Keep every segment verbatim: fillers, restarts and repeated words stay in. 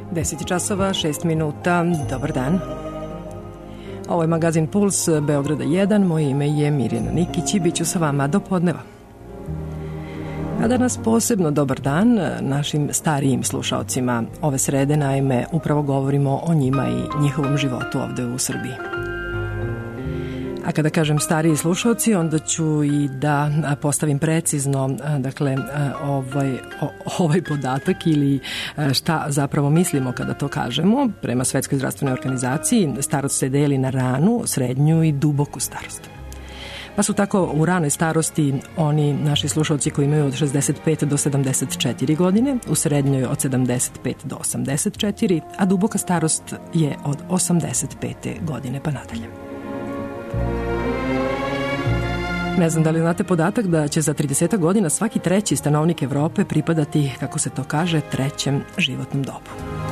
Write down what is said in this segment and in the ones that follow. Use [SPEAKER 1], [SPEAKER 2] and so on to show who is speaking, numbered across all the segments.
[SPEAKER 1] deset časova, šest minuta, dobar dan. Ovo je magazin Puls Beograda jedan, moje ime je Mirjana Nikić i bit ću sa vama do podneva. A danas posebno dobar dan našim starijim slušaocima. Ove srede, naime, upravo govorimo o njima i njihovom životu ovde u Srbiji. A kada kažem stariji slušaoci, onda ću i da postavim precizno dakle, ovaj, ovaj podatak ili šta zapravo mislimo kada to kažemo. Prema Svetskoj zdravstvenoj organizaciji starost se deli na ranu, srednju i duboku starost. Pa su tako u ranoj starosti oni naši slušalci koji imaju od šezdeset pet do sedamdeset četiri godine, u srednjoj od sedamdeset pet do osamdeset četiri, a duboka starost je od osamdeset pete godine pa nadalje. Ne znam da li znate podatak da će za trideset godina svaki treći stanovnik Evrope pripadati, kako se to kaže, trećem životnom dobu.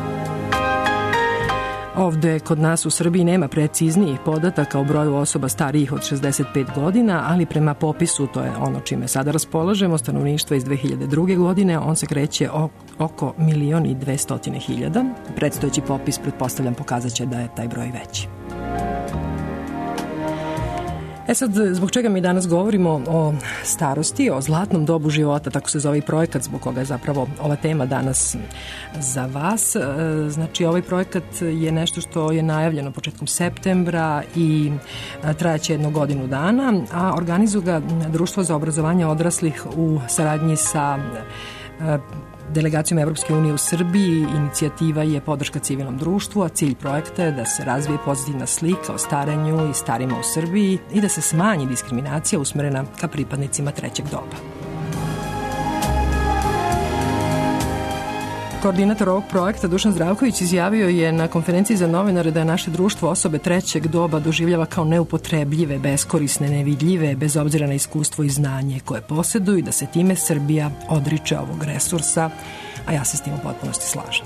[SPEAKER 1] Ovde kod nas u Srbiji nema preciznijih podataka o broju osoba starijih od šezdeset pet godina, ali prema popisu, to je ono čime sada raspolažemo, stanovništva iz dve hiljade druge. godine, on se kreće oko milion i dvestotine hiljada. Predstojeći popis, pretpostavljam, pokazat će da je taj broj veći. E sad, zbog čega mi danas govorimo o starosti, o zlatnom dobu života, tako se zove i projekat zbog koga je zapravo ova tema danas za vas. Znači, ovaj projekat je nešto što je najavljeno početkom septembra i trajaće jednu godinu dana, a organizuje ga Društvo za obrazovanje odraslih u saradnji sa delegacijom Evropske unije u Srbiji. Inicijativa je podrška civilnom društvu, a cilj projekta je da se razvije pozitivna slika o starenju i starima u Srbiji i da se smanji diskriminacija usmerena ka pripadnicima trećeg doba. Koordinator ovog projekta Dušan Zdravković izjavio je na konferenciji za novinare da je naše društvo osobe trećeg doba doživljava kao neupotrebljive, beskorisne, nevidljive, bez obzira na iskustvo i znanje koje posjeduju i da se time Srbija odriče ovog resursa, a ja se s tim u potpunosti slažem.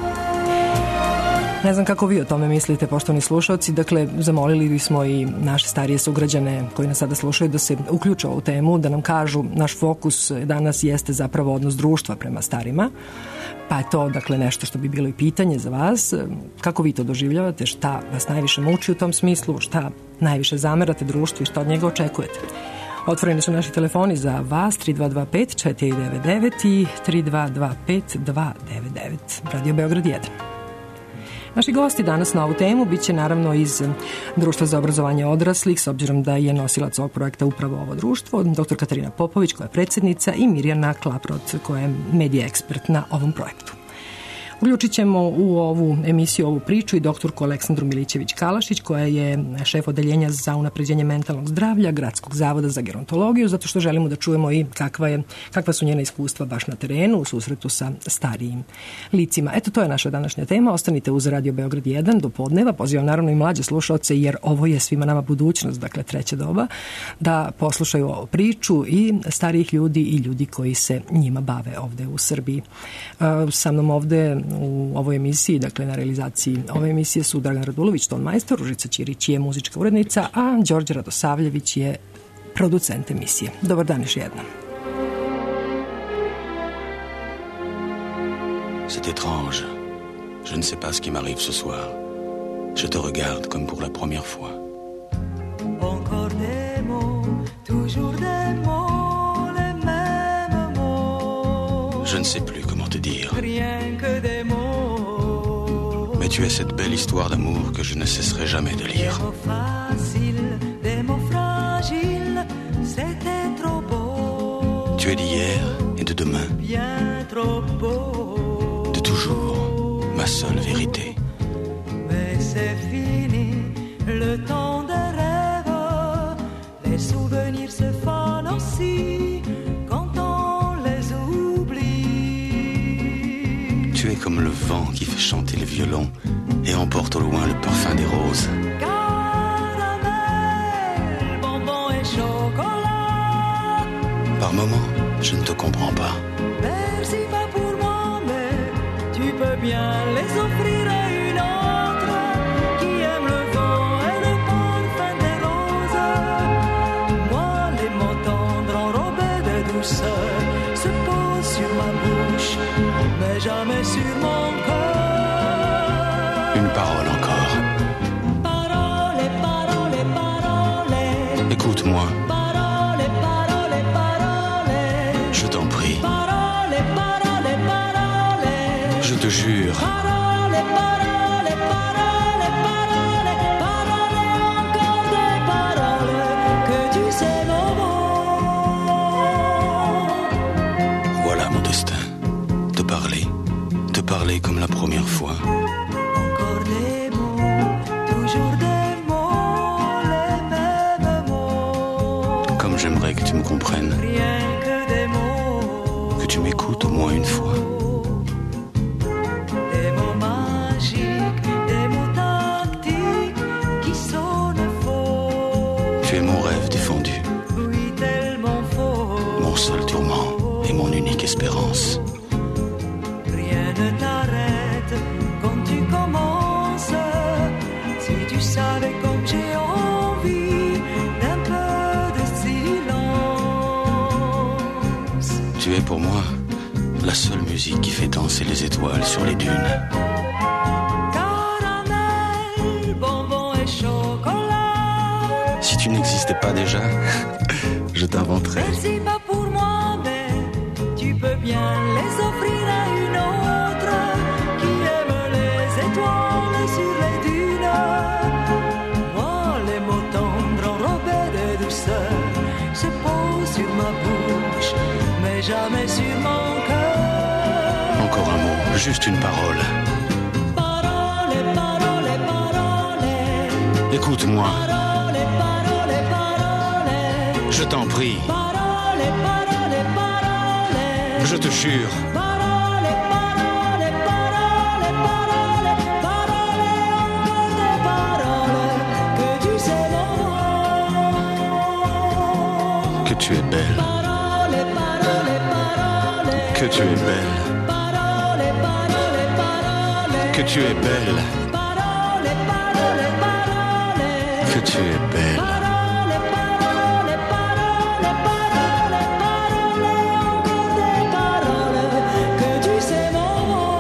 [SPEAKER 1] Ne znam kako vi o tome mislite, poštovani slušalci. Dakle, zamolili bismo i naše starije sugrađane koji nas sada slušaju da se uključe u ovu temu, da nam kažu, naš fokus danas jeste zapravo odnos društva prema starima. Pa je to, dakle, nešto što bi bilo i pitanje za vas. Kako vi to doživljavate? Šta vas najviše muči u tom smislu? Šta najviše zamerate društvu i šta od njega očekujete? Otvoreni su naši telefoni za vas tri dva dva pet četiri devet devet i tri dva dva pet dva devet devet. Radio Beograd jedan. Naši gosti danas na ovu temu biće naravno iz Društva za obrazovanje odraslih, s obzirom da je nosilac ovog projekta upravo ovo društvo, doktor Katarina Popović, koja je predsjednica, i Mirjana Klaprot, koja je medija ekspert na ovom projektu. Uključit ćemo u ovu emisiju, ovu priču i doktorku Aleksandru Milićević-Kalašić, koja je šef odeljenja za unapređenje mentalnog zdravlja Gradskog zavoda za gerontologiju, zato što želimo da čujemo i kakva, je, kakva su njena iskustva baš na terenu u susretu sa starijim licima. Eto, to je naša današnja tema. Ostanite uz Radio Beograd jedan do podneva. Pozivam naravno i mlađe slušaoce, jer ovo je svima nama budućnost, dakle treća doba, da poslušaju ovu priču i starijih ljudi i ljudi koji se njima bave ovde u Srbiji. Sa mnom ovde u ovoj emisiji, dakle na realizaciji ove emisije su Dragan Radulović, tonmajstor, Ružica Ćirić je muzička urednica, a Đorđe Radosavljević je producent emisije. Dobar dan još jednom.
[SPEAKER 2] C'est étrange. Je ne sais pas ce qui m'arrive ce soir. Je te regarde comme pour la première fois.
[SPEAKER 3] Encore des mots, toujours des mots, les mêmes mots.
[SPEAKER 2] Je ne sais plus comment te dire.
[SPEAKER 3] Rien que des mots.
[SPEAKER 2] Mais tu es cette belle histoire d'amour que je ne cesserai jamais de lire.
[SPEAKER 3] Des mots faciles, des mots fragiles, c'était trop beau.
[SPEAKER 2] Tu es d'hier et de demain.
[SPEAKER 3] Bien trop beau.
[SPEAKER 2] De toujours, ma seule vérité.
[SPEAKER 3] Mais c'est fini, le temps des rêves. Les souvenirs se fanent aussi quand on les oublie.
[SPEAKER 2] Tu es comme le vent qui fait chanter le violon et emporte au loin le parfum des roses.
[SPEAKER 3] Caramel, bonbons et chocolat.
[SPEAKER 2] Par moments, je ne te comprends pas.
[SPEAKER 3] Merci pas pour moi, mais tu peux bien les offrir à une autre qui aime le vent et le parfum des roses. Moi, les mots tendres enrobés de douceur se posent sur ma bouche, mais jamais sur mon cœur.
[SPEAKER 2] Une parole encore.
[SPEAKER 3] Parole, parole, parole.
[SPEAKER 2] Écoute-moi.
[SPEAKER 3] Parole, parole, parole.
[SPEAKER 2] Je t'en prie.
[SPEAKER 3] Parole, parole, parole.
[SPEAKER 2] Je te jure.
[SPEAKER 3] Parole, parole, parole, parole. Parole, encore des paroles que tu sais mon mot.
[SPEAKER 2] Voilà mon destin. Te parler. Te parler comme la première fois.
[SPEAKER 3] Encore des mots, toujours des mots, les mêmes mots.
[SPEAKER 2] Comme j'aimerais que tu me comprennes.
[SPEAKER 3] Rien que des mots.
[SPEAKER 2] Que tu m'écoutes au moins une fois.
[SPEAKER 3] Des mots magiques, des mots tactiques qui sonnent faux.
[SPEAKER 2] Tu es mon rêve défendu.
[SPEAKER 3] Oui, tellement faux.
[SPEAKER 2] Mon seul tourment et mon unique espérance.
[SPEAKER 3] Rien ne t'arrête quand tu commences. Si tu savais comme j'ai envie d'un peu de silence.
[SPEAKER 2] Tu es pour moi la seule musique qui fait danser les étoiles sur les dunes.
[SPEAKER 3] Caramel, bonbon et chocolat.
[SPEAKER 2] Si tu n'existais pas déjà, je t'inventerais.
[SPEAKER 3] Merci pas pour moi, mais tu peux bien les offrir à une autre qui aime les étoiles sur les dunes. Moi, les mots tendres enrobés de douceur se posent sur ma bouche, mais jamais sur mon cœur.
[SPEAKER 2] Encore un mot, juste une parole.
[SPEAKER 3] Parole, parole, parole.
[SPEAKER 2] Écoute-moi,
[SPEAKER 3] Parole, parole, parole.
[SPEAKER 2] je t'en prie,
[SPEAKER 3] Parole, parole, parole.
[SPEAKER 2] je te jure.
[SPEAKER 3] Parole, parole, parole, parole. Parole, encore des paroles que tu sais mon mot.
[SPEAKER 2] Que tu es belle,
[SPEAKER 3] Parole, parole, parole.
[SPEAKER 2] que tu es belle,
[SPEAKER 3] Parole, parole, parole.
[SPEAKER 2] que tu es belle,
[SPEAKER 3] Parole, parole, parole.
[SPEAKER 2] que tu es belle.
[SPEAKER 3] Parole, parole, parole, parole, parole, encore des paroles que tu sais mon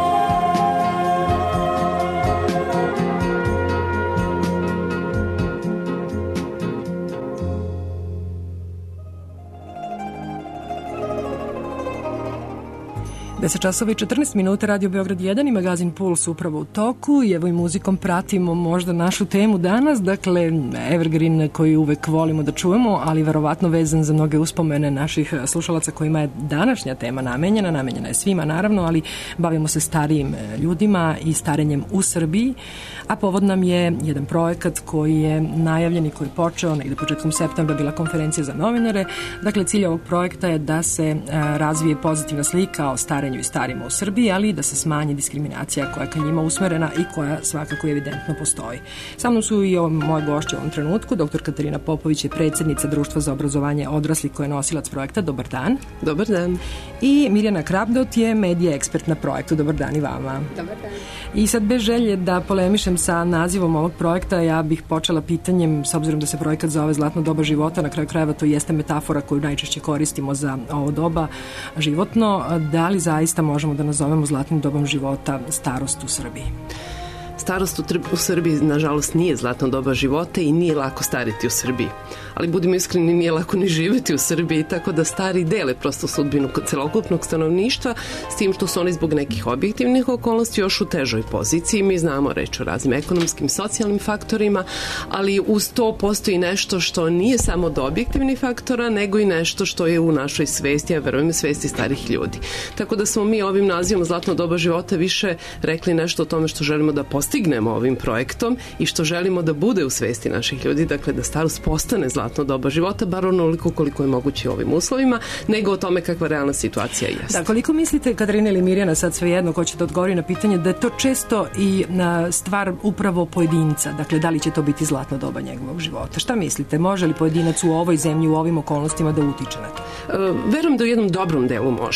[SPEAKER 1] deset časova i četrnaest minuta, Radio Beograd jedan i magazin Puls upravo u toku i evo i muzikom pratimo možda našu temu danas, dakle Evergreen koji uvek volimo da čujemo, ali verovatno vezan za mnoge uspomene naših slušalaca kojima je današnja tema namenjena, namenjena je svima naravno, ali bavimo se starijim ljudima i starenjem u Srbiji, a povod nam je jedan projekat koji je najavljen i koji je počeo negde početkom septembra, bila konferencija za novinare. Dakle, cilj ovog projekta je da se razvije pozitivna slika o starenju i starima u Srbiji, ali i da se smanji diskriminacija koja je ka njima usmerena i koja svakako evidentno postoji. Sa mnom su i moje gošće u ovom trenutku. Doktor Katarina Popović je predsjednica Društva za obrazovanje odraslih koja je nosilac projekta. Dobar dan.
[SPEAKER 4] Dobar dan.
[SPEAKER 1] I Mirjana Krapdot je medija ekspert na projektu. Dobar dan i vama.
[SPEAKER 4] Dobar dan.
[SPEAKER 1] I sad bez želje da polemišem sa nazivom ovog projekta, ja bih počela pitanjem, s obzirom da se projekat zove Zlatno doba života, na kraju krajeva to jeste metafora koju najčešće koristimo za ovo doba životno, da li zaista možemo da nazovemo zlatnim dobom života starost u Srbiji?
[SPEAKER 4] Starost u, u Srbiji, nažalost, nije zlatno doba života i nije lako stariti u Srbiji. Ali budimo iskreni, nije lako ni živjeti u Srbiji, tako da stari dele prosto sudbinu celokupnog stanovništva, s tim što su oni zbog nekih objektivnih okolnosti još u težoj poziciji. Mi znamo reč o raznim ekonomskim, socijalnim faktorima, ali uz to postoji nešto što nije samo od objektivnih faktora, nego i nešto što je u našoj svesti, a verujem svesti starih ljudi. Tako da smo mi ovim nazivom Zlatno doba života više rekli nešto o tome što želimo da postignemo ovim projektom i što želimo da bude u svesti naših ljudi, dakle da starost postane zlatno doba života, bar onoliko koliko je moguće u ovim uslovima, nego o tome kakva realna situacija jeste.
[SPEAKER 1] Da, koliko mislite, Katarina ili Mirjana, sad svejedno ko će da odgovori na pitanje, da je to često i na stvar upravo pojedinca, dakle da li će to biti zlatno doba njegovog života? Šta mislite, može li pojedinac u ovoj zemlji, u ovim okolnostima da utiče na to?
[SPEAKER 4] E, verujem da u jednom dobrom delu može.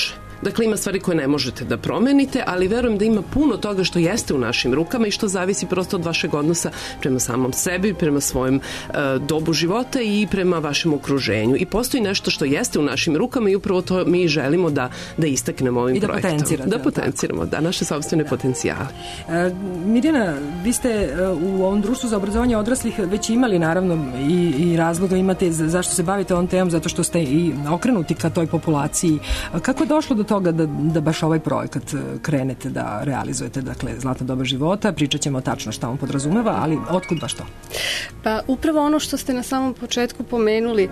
[SPEAKER 4] Dakle, ima stvari koje ne možete da promenite, ali verujem da ima puno toga što jeste u našim rukama i što zavisi prosto od vašeg odnosa prema samom sebi, prema svojem uh, dobu života i prema vašem okruženju. I postoji nešto što jeste u našim rukama i upravo to mi želimo da, da istaknemo ovim
[SPEAKER 1] I da
[SPEAKER 4] projektom.
[SPEAKER 1] potencirate.
[SPEAKER 4] Da potenciramo, da, naše sopstvene da. potencijale.
[SPEAKER 1] E, Mirjana, vi ste u ovom društvu za obrazovanje odraslih već imali naravno i, i razloga imate zašto se bavite ovom temom, zato što ste i okrenuti ka toj populaciji. Kako je došlo do toga da, da baš ovaj projekat krenete da realizujete, dakle, Zlatna doba života, pričat ćemo tačno šta on podrazumeva, ali otkud baš to?
[SPEAKER 5] Pa upravo ono što ste na samom početku pomenuli,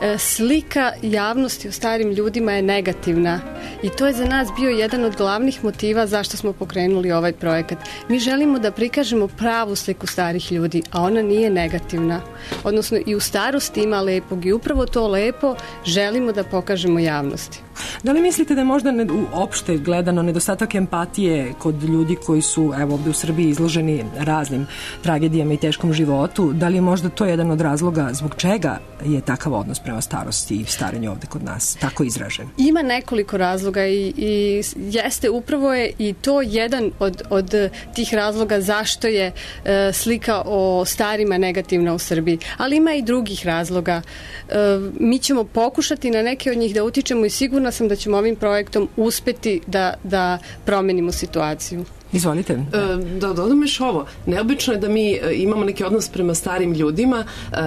[SPEAKER 5] slika javnosti o starim ljudima je negativna i to je za nas bio jedan od glavnih motiva zašto smo pokrenuli ovaj projekat. Mi želimo da prikažemo pravu sliku starih ljudi, a ona nije negativna. Odnosno i u starosti ima lepog i upravo to lepo želimo da pokažemo javnosti.
[SPEAKER 1] Da li mislite da je možda ne, uopšte gledano nedostatak empatije kod ljudi koji su evo ovde u Srbiji izloženi raznim tragedijama i teškom životu? Da li je možda to jedan od razloga zbog čega je takav odnos prema starosti i starenju ovde kod nas tako izražen?
[SPEAKER 5] Ima nekoliko razloga i, i jeste upravo je i to jedan od, od tih razloga zašto je e, slika o starima negativna u Srbiji. Ali ima i drugih razloga. E, mi ćemo pokušati na neke od njih da utičemo i sigurno sam da ćemo ovim projektom uspeti da, da promenimo situaciju.
[SPEAKER 1] Izvolite.
[SPEAKER 4] Da dodam još ovo. Neobično je da mi imamo neki odnos prema starim ljudima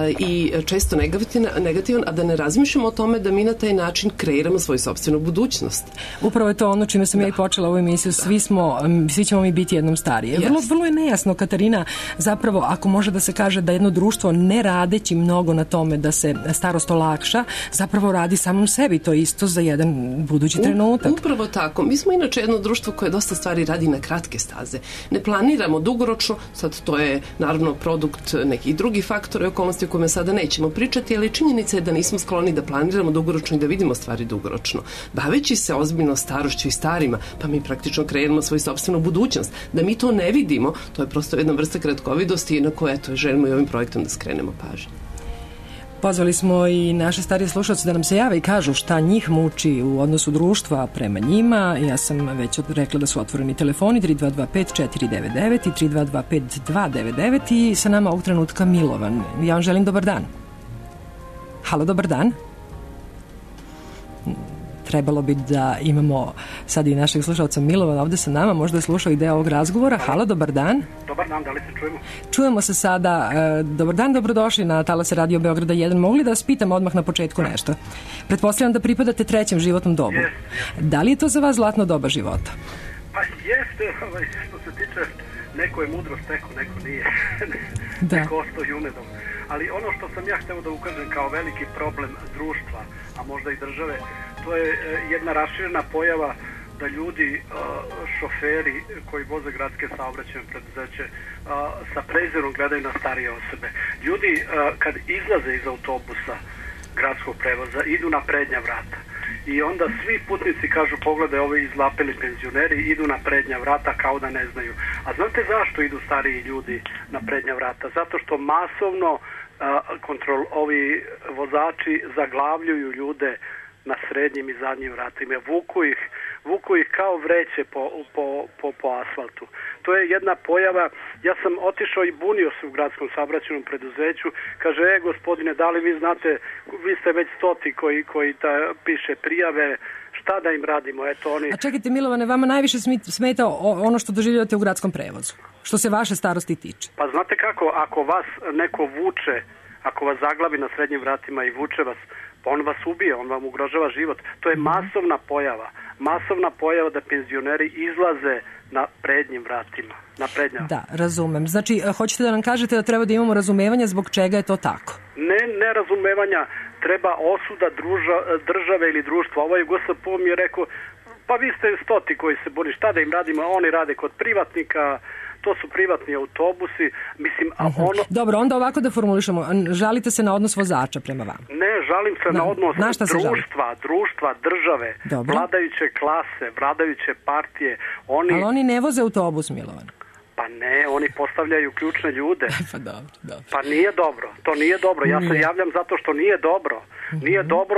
[SPEAKER 4] i često negativan, a da ne razmišljamo o tome da mi na taj način kreiramo svoju sopstvenu budućnost.
[SPEAKER 1] Upravo je to ono čime sam da. ja i počela ovu emisiju. Svi, smo, svi ćemo mi biti jednom starije. Vrlo, vrlo je nejasno, Katarina, zapravo ako može da se kaže da jedno društvo ne radeći mnogo na tome da se starost olakša, zapravo radi samom sebi to isto za jedan budući trenutak.
[SPEAKER 4] Upravo tako. Mi smo inače jedno društvo koje dosta stvari radi na kratke staze. Ne planiramo dugoročno, sad to je naravno produkt nekih drugih faktora i okolnosti o kojima sada nećemo pričati, ali činjenica je da nismo skloni da planiramo dugoročno i da vidimo stvari dugoročno. Baveći se ozbiljno starošću i starima, pa mi praktično kreiramo svoju sopstvenu budućnost. Da mi to ne vidimo, to je prosto jedna vrsta kratkovidosti na koje eto, želimo i ovim projektom da skrenemo pažnju.
[SPEAKER 1] Pozvali smo i naše starije slušalce da nam se jave i kažu šta njih muči u odnosu društva prema njima. Ja sam već rekla da su otvoreni telefoni tri dva dva pet četiri devet devet i tri dva dva pet dva devet devet i sa nama ovog trenutka Milovan. Ja vam želim dobar dan. Halo, dobar dan. Trebalo bi da imamo sad i našeg slušalca Milovana ovde sa nama, možda je slušao i deo ovog razgovora. Halo, dobar dan.
[SPEAKER 6] Dobar dan, da li se čujemo?
[SPEAKER 1] Čujemo se sada. Dobar dan, dobrodošli na Talase Radio Beograda jedan. Mogli da vas pitam odmah na početku nešto? Pretpostavljam da pripadate trećem životnom dobu.
[SPEAKER 6] Yes, yes.
[SPEAKER 1] Da li je to za vas zlatno doba života?
[SPEAKER 6] Pa jeste, ovaj, što se tiče, neko je mudro stekao, neko nije.
[SPEAKER 1] Da.
[SPEAKER 6] Neko ostao junedom. Ali ono što sam ja hteo da ukažem kao veliki problem društva, a možda i države, to je jedna raširena pojava da ljudi, šoferi koji voze gradske saobraćajne preduzeće, sa prezirom gledaju na starije osobe. Ljudi kad izlaze iz autobusa gradskog prevoza idu na prednja vrata. I onda svi putnici kažu, pogledaj, ovi izlapeli penzioneri idu na prednja vrata kao da ne znaju. A znate zašto idu stariji ljudi na prednja vrata? Zato što masovno uh, kontrol, ovi vozači zaglavljuju ljude na srednjim i zadnjim vratima. Vuku ih, vuku ih kao vreće po, po, po, po asfaltu. To je jedna pojava. Ja sam otišao i bunio se u gradskom saobraćajnom preduzeću. Kaže, e, gospodine, da li vi znate, vi ste već stoti koji, koji ta, piše prijave, šta da im radimo? Eto, oni...
[SPEAKER 1] A čekajte, Milovane, vama najviše smeta ono što doživljavate u gradskom prevozu, što se vaše starosti tiče.
[SPEAKER 6] Pa znate kako, ako vas neko vuče, ako vas zaglavi na srednjim vratima i vuče vas, on vas ubije, on vam ugrožava život. To je masovna pojava. Masovna pojava da penzioneri izlaze na prednjim vratima. Na prednja.
[SPEAKER 1] Da, razumem. Znači, hoćete da nam kažete da treba da imamo razumevanja zbog čega je to tako?
[SPEAKER 6] Ne, ne razumevanja. Treba osuda druža, države ili društva. Ovaj G S P mi je rekao, pa vi ste stoti koji se buni, šta da im radimo? Oni rade kod privatnika, to su privatni autobusi. Mislim, a ono...
[SPEAKER 1] Dobro, onda ovako da formulišemo. Žalite se na odnos vozača prema vama?
[SPEAKER 6] Ne, žalim se na, na odnos
[SPEAKER 1] na
[SPEAKER 6] društva, društva, države, Dobro. vladajuće klase, vladajuće partije. Oni...
[SPEAKER 1] Ali oni ne voze autobus, Milovan.
[SPEAKER 6] Pa ne, oni postavljaju ključne ljude.
[SPEAKER 1] Pa dobro, dobro.
[SPEAKER 6] Pa nije dobro, to nije dobro. Ja se javljam zato što nije dobro. Nije dobro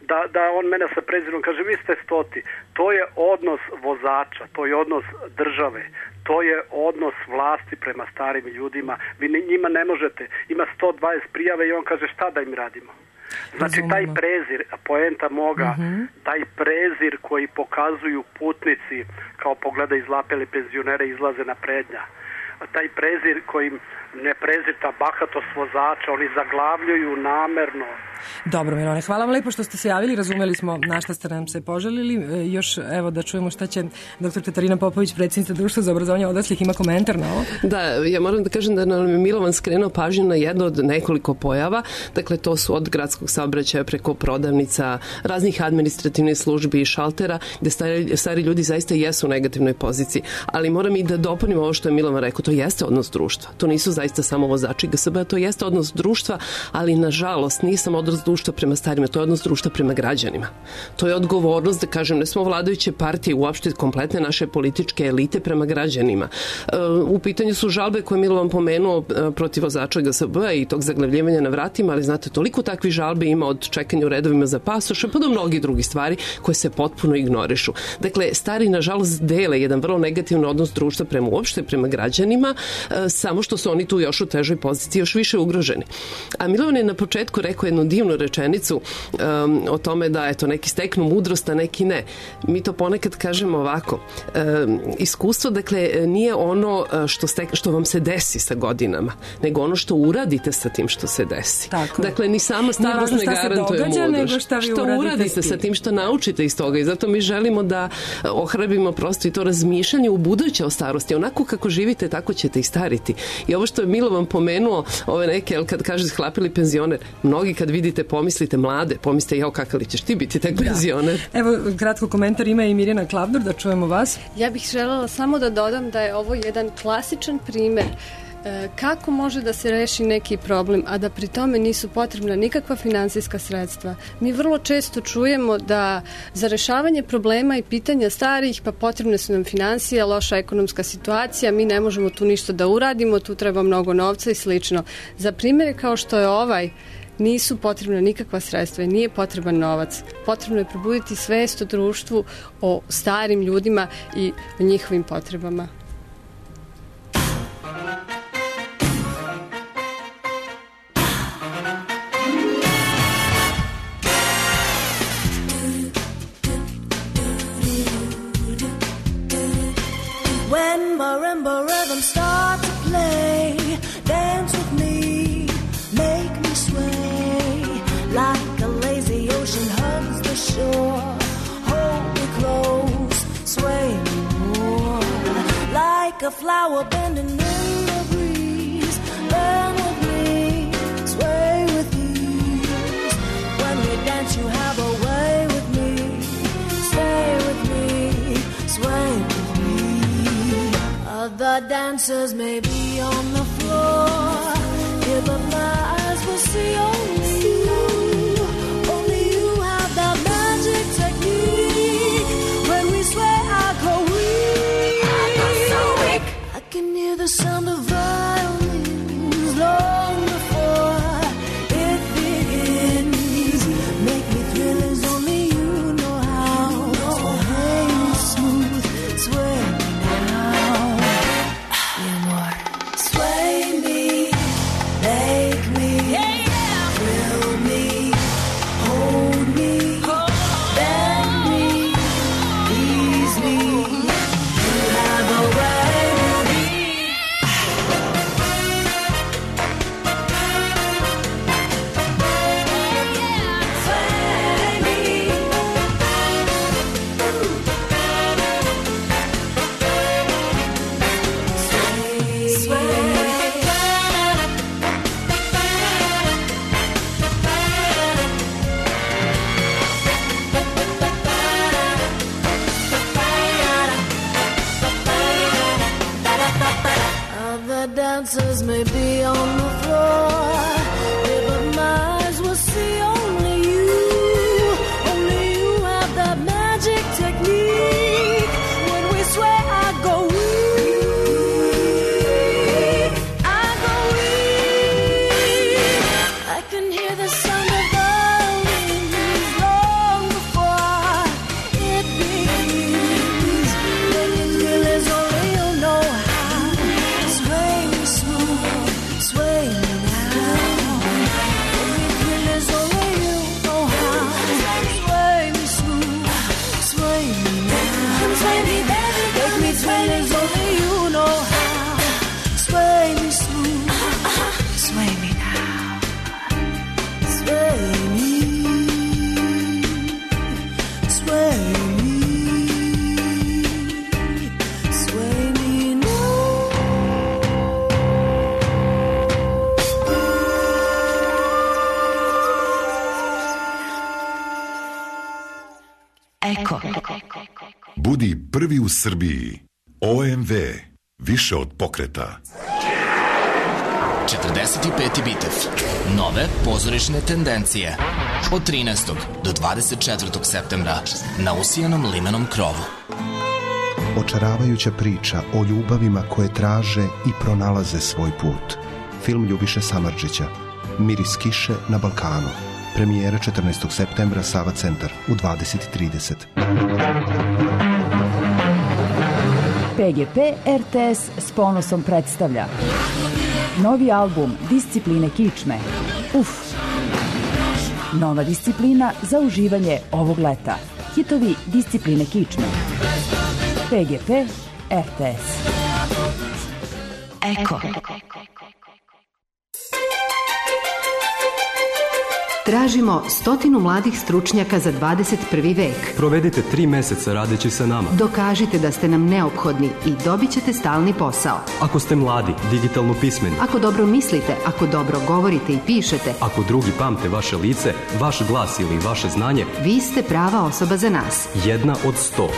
[SPEAKER 6] da, da on mene sa prezirom kaže vi ste stoti. To je odnos vozača, to je odnos države, to je odnos vlasti prema starim ljudima. Vi njima ne možete, ima sto dvadeset prijave i on kaže šta da im radimo. Znači taj prezir, poenta moga, uh-huh. taj prezir koji pokazuju putnici kao pogleda izlapele penzionere izlaze na prednja. Taj prezir kojim ne prezir, ta bahatost vozača, oni zaglavljuju namerno.
[SPEAKER 1] Dobro, Milone, hvala vam lepo što ste se javili, razumeli smo na šta ste nam se poželili. E, još evo da čujemo šta će doktor Katarina Popović, predsjednica Društva za obrazovanje odraslih, ima komentar na ovo.
[SPEAKER 4] Da, ja moram da kažem da nam je Milovan skrenuo pažnju na jedno od nekoliko pojava, dakle to su od gradskog saobraćaja preko prodavnica, raznih administrativnih službi i šaltera, gde stari, stari ljudi zaista jesu u negativnoj poziciji, ali moram i da dopunim ovo što je Milovan rekao, to jeste odnos društva, to nisu zaista samo vozači G S B, to jeste odnos društva, ali nažalost nije samo odnos društva prema starima, to je odnos društva prema građanima. To je odgovornost, da kažem, ne smo vladajuće partije, uopšte kompletne naše političke elite prema građanima. U pitanju su žalbe koje Milovan pomenuo protiv vozača G S B i tog zaglavljivanja na vratima, ali znate, toliko takvih žalbe ima od čekanja u redovima za pasoše, pa do mnogih drugih stvari koje se potpuno ignorišu. Dakle, stari nažalost dele jedan vrlo negativan odnos društva prema uopšte prema građanima, samo što su oni tu još u težoj poziciji, još više ugroženi. A Milovan je na početku rekao jednu divnu rečenicu um, o tome da eto, neki steknu mudrost, a neki ne. Mi to ponekad kažemo ovako. Um, iskustvo, dakle, nije ono što, stek, što vam se desi sa godinama, nego ono što uradite sa tim što se desi.
[SPEAKER 1] Tako.
[SPEAKER 4] Dakle, ni sama starost ne garantuje mudrost.
[SPEAKER 1] Šta,
[SPEAKER 4] šta uradite sa tim što naučite iz toga i zato mi želimo da ohrabimo prosto i to razmišljanje u buduće o starosti. Onako kako živite, tako ćete i stariti. I ovo što je Milovan pomenuo, ove neke, ali kad kaže sklapili penzioner, mnogi kad vidite pomislite mlade, pomislite jao kakav li ćeš ti biti tek penzioner.
[SPEAKER 1] Da. Evo, kratko komentar ima i Mirjana Klavdor, da čujemo vas.
[SPEAKER 5] Ja bih želela samo da dodam da je ovo jedan klasičan primer kako može da se reši neki problem, a da pri tome nisu potrebna nikakva finansijska sredstva. Mi vrlo često čujemo da za rešavanje problema i pitanja starih, pa potrebne su nam finansije, loša ekonomska situacija, mi ne možemo tu ništa da uradimo, tu treba mnogo novca i slično. Za primjere kao što je ovaj, nisu potrebna nikakva sredstva i nije potreban novac. Potrebno je probuditi svest u društvu o starim ljudima i o njihovim potrebama.
[SPEAKER 7] When marimba rhythms start to play, dance with me, make me sway, like a lazy ocean hugs the shore. Hold me close, sway me more, like a flower bending in the breeze. Burn with me, sway with ease. When we dance, you have a way with me. Stay with me, sway with me. Other dancers may be on the floor, here but my eyes will see only you. Only you have that magic technique. When we sway, I go weak. I go so weak. I can hear the sound of violins long before it begins. Make me thrill as only you know how. Sway me smooth, sway me now. Sway me, make me, thrill me, hold me, bend me, ease me. You have a way with me. Sway me. Sway, sway. Other dancers may be on the floor, but my eyes will see only you. Only you have that magic technique. When we sway, I go weak. I go weak. I can hear the sound of violins long
[SPEAKER 8] Budi prvi u Srbiji. O M V. Više od pokreta.
[SPEAKER 9] četrdeset peti bitev. Nove pozorišne tendencije. Od trinaestog do dvadeset četvrtog septembra na usijanom limenom krovu.
[SPEAKER 10] Očaravajuća priča o ljubavima koje traže i pronalaze svoj put. Film Ljubiše Samardžića. Miris kiše na Balkanu. Premijera četrnaestog septembra, Sava centar u dvadeset trideset.
[SPEAKER 11] P G P R T S s ponosom predstavlja novi album Discipline kičme. Uf! Nova disciplina za uživanje ovog leta. Hitovi Discipline kičme. P G P R T S. Eko.
[SPEAKER 12] Tražimo stotinu mladih stručnjaka za dvadeset prvi vek.
[SPEAKER 13] Provedite tri meseca radeći sa nama.
[SPEAKER 12] Dokažite da ste nam neophodni i dobit ćete stalni posao.
[SPEAKER 13] Ako ste mladi, digitalno pismeni.
[SPEAKER 12] Ako dobro mislite, ako dobro govorite i pišete.
[SPEAKER 13] Ako drugi pamte vaše lice, vaš glas ili vaše znanje.
[SPEAKER 12] Vi ste prava osoba za nas.
[SPEAKER 13] Jedna od sto.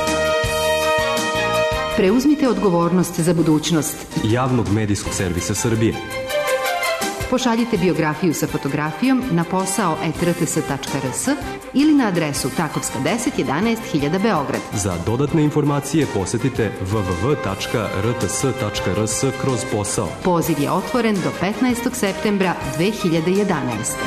[SPEAKER 12] Preuzmite odgovornost za budućnost
[SPEAKER 13] javnog medijskog servisa Srbije.
[SPEAKER 12] Pošaljite biografiju sa fotografijom na posao et r t s tačka r s ili na adresu Takovska deset jedanaest hiljada Beograd.
[SPEAKER 13] Za dodatne informacije posetite w w w tačka r t s tačka r s kroz posao.
[SPEAKER 12] Poziv je otvoren do petnaestog septembra dve hiljade jedanaeste.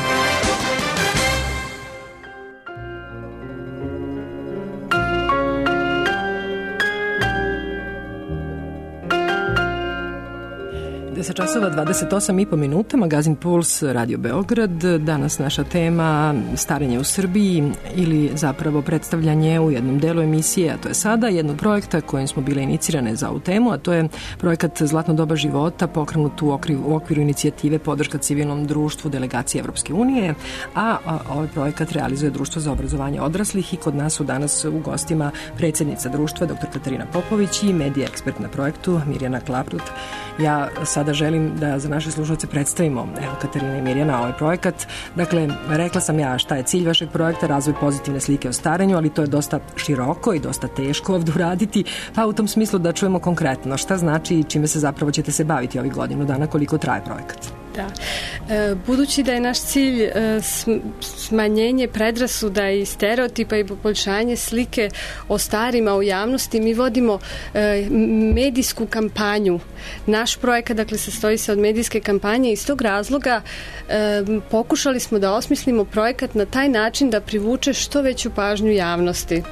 [SPEAKER 1] deset časova dvadeset osam i po minuta, magazin Puls, Radio Beograd. Danas naša tema starenje u Srbiji ili zapravo predstavljanje u jednom delu emisije, a to je sada jednog projekta kojim smo bile inicirane za ovu temu, a to je projekat Zlatno doba života, pokrenut u okviru, u okviru inicijative Podrška civilnom društvu delegacije Evropske unije, a, a ovaj projekat realizuje Društvo za obrazovanje odraslih i kod nas su danas u gostima predsjednica društva dr Katarina Popović i medija ekspert na projektu Mirjana Klaprut. Ja sada želim da za naše slušalce predstavimo, evo, Katarina i Mirjana, ovaj projekat. Dakle, rekla sam ja šta je cilj vašeg projekta, razvoj pozitivne slike o starenju, ali to je dosta široko i dosta teško ovdje uraditi, pa u tom smislu da čujemo konkretno šta znači i čime se zapravo ćete se baviti ovih godinu dana, koliko traje projekat.
[SPEAKER 5] Da. E, budući da je naš cilj e, smanjenje predrasuda i stereotipa i poboljšanje slike o starima u javnosti, mi vodimo e, medijsku kampanju. Naš projekat, dakle, sastoji se od medijske kampanje i iz tog razloga e, pokušali smo da osmislimo projekat na taj način da privuče što veću pažnju javnosti.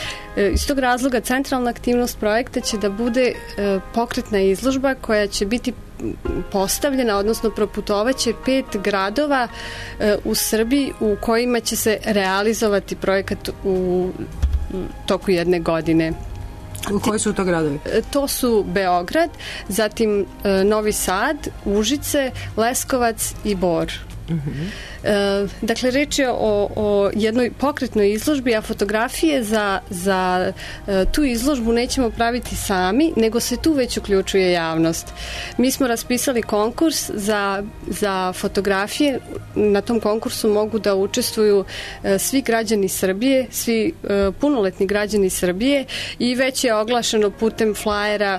[SPEAKER 5] Iz tog razloga centralna aktivnost projekta će da bude e, pokretna izložba koja će biti postavljena, odnosno proputovaće pet gradova e, u Srbiji u kojima će se realizovati projekat u toku jedne godine.
[SPEAKER 1] U koji su to gradovi?
[SPEAKER 5] To su Beograd, zatim e, Novi Sad, Užice, Leskovac i Bor. Uh-huh. E, dakle, reč je o, o jednoj pokretnoj izložbi, a fotografije za, za e, tu izložbu nećemo praviti sami, nego se tu već uključuje javnost. Mi smo raspisali konkurs za, za fotografije. Na tom konkursu mogu da učestvuju e, svi građani Srbije, svi e, punoletni građani Srbije, i već je oglašeno putem flajera,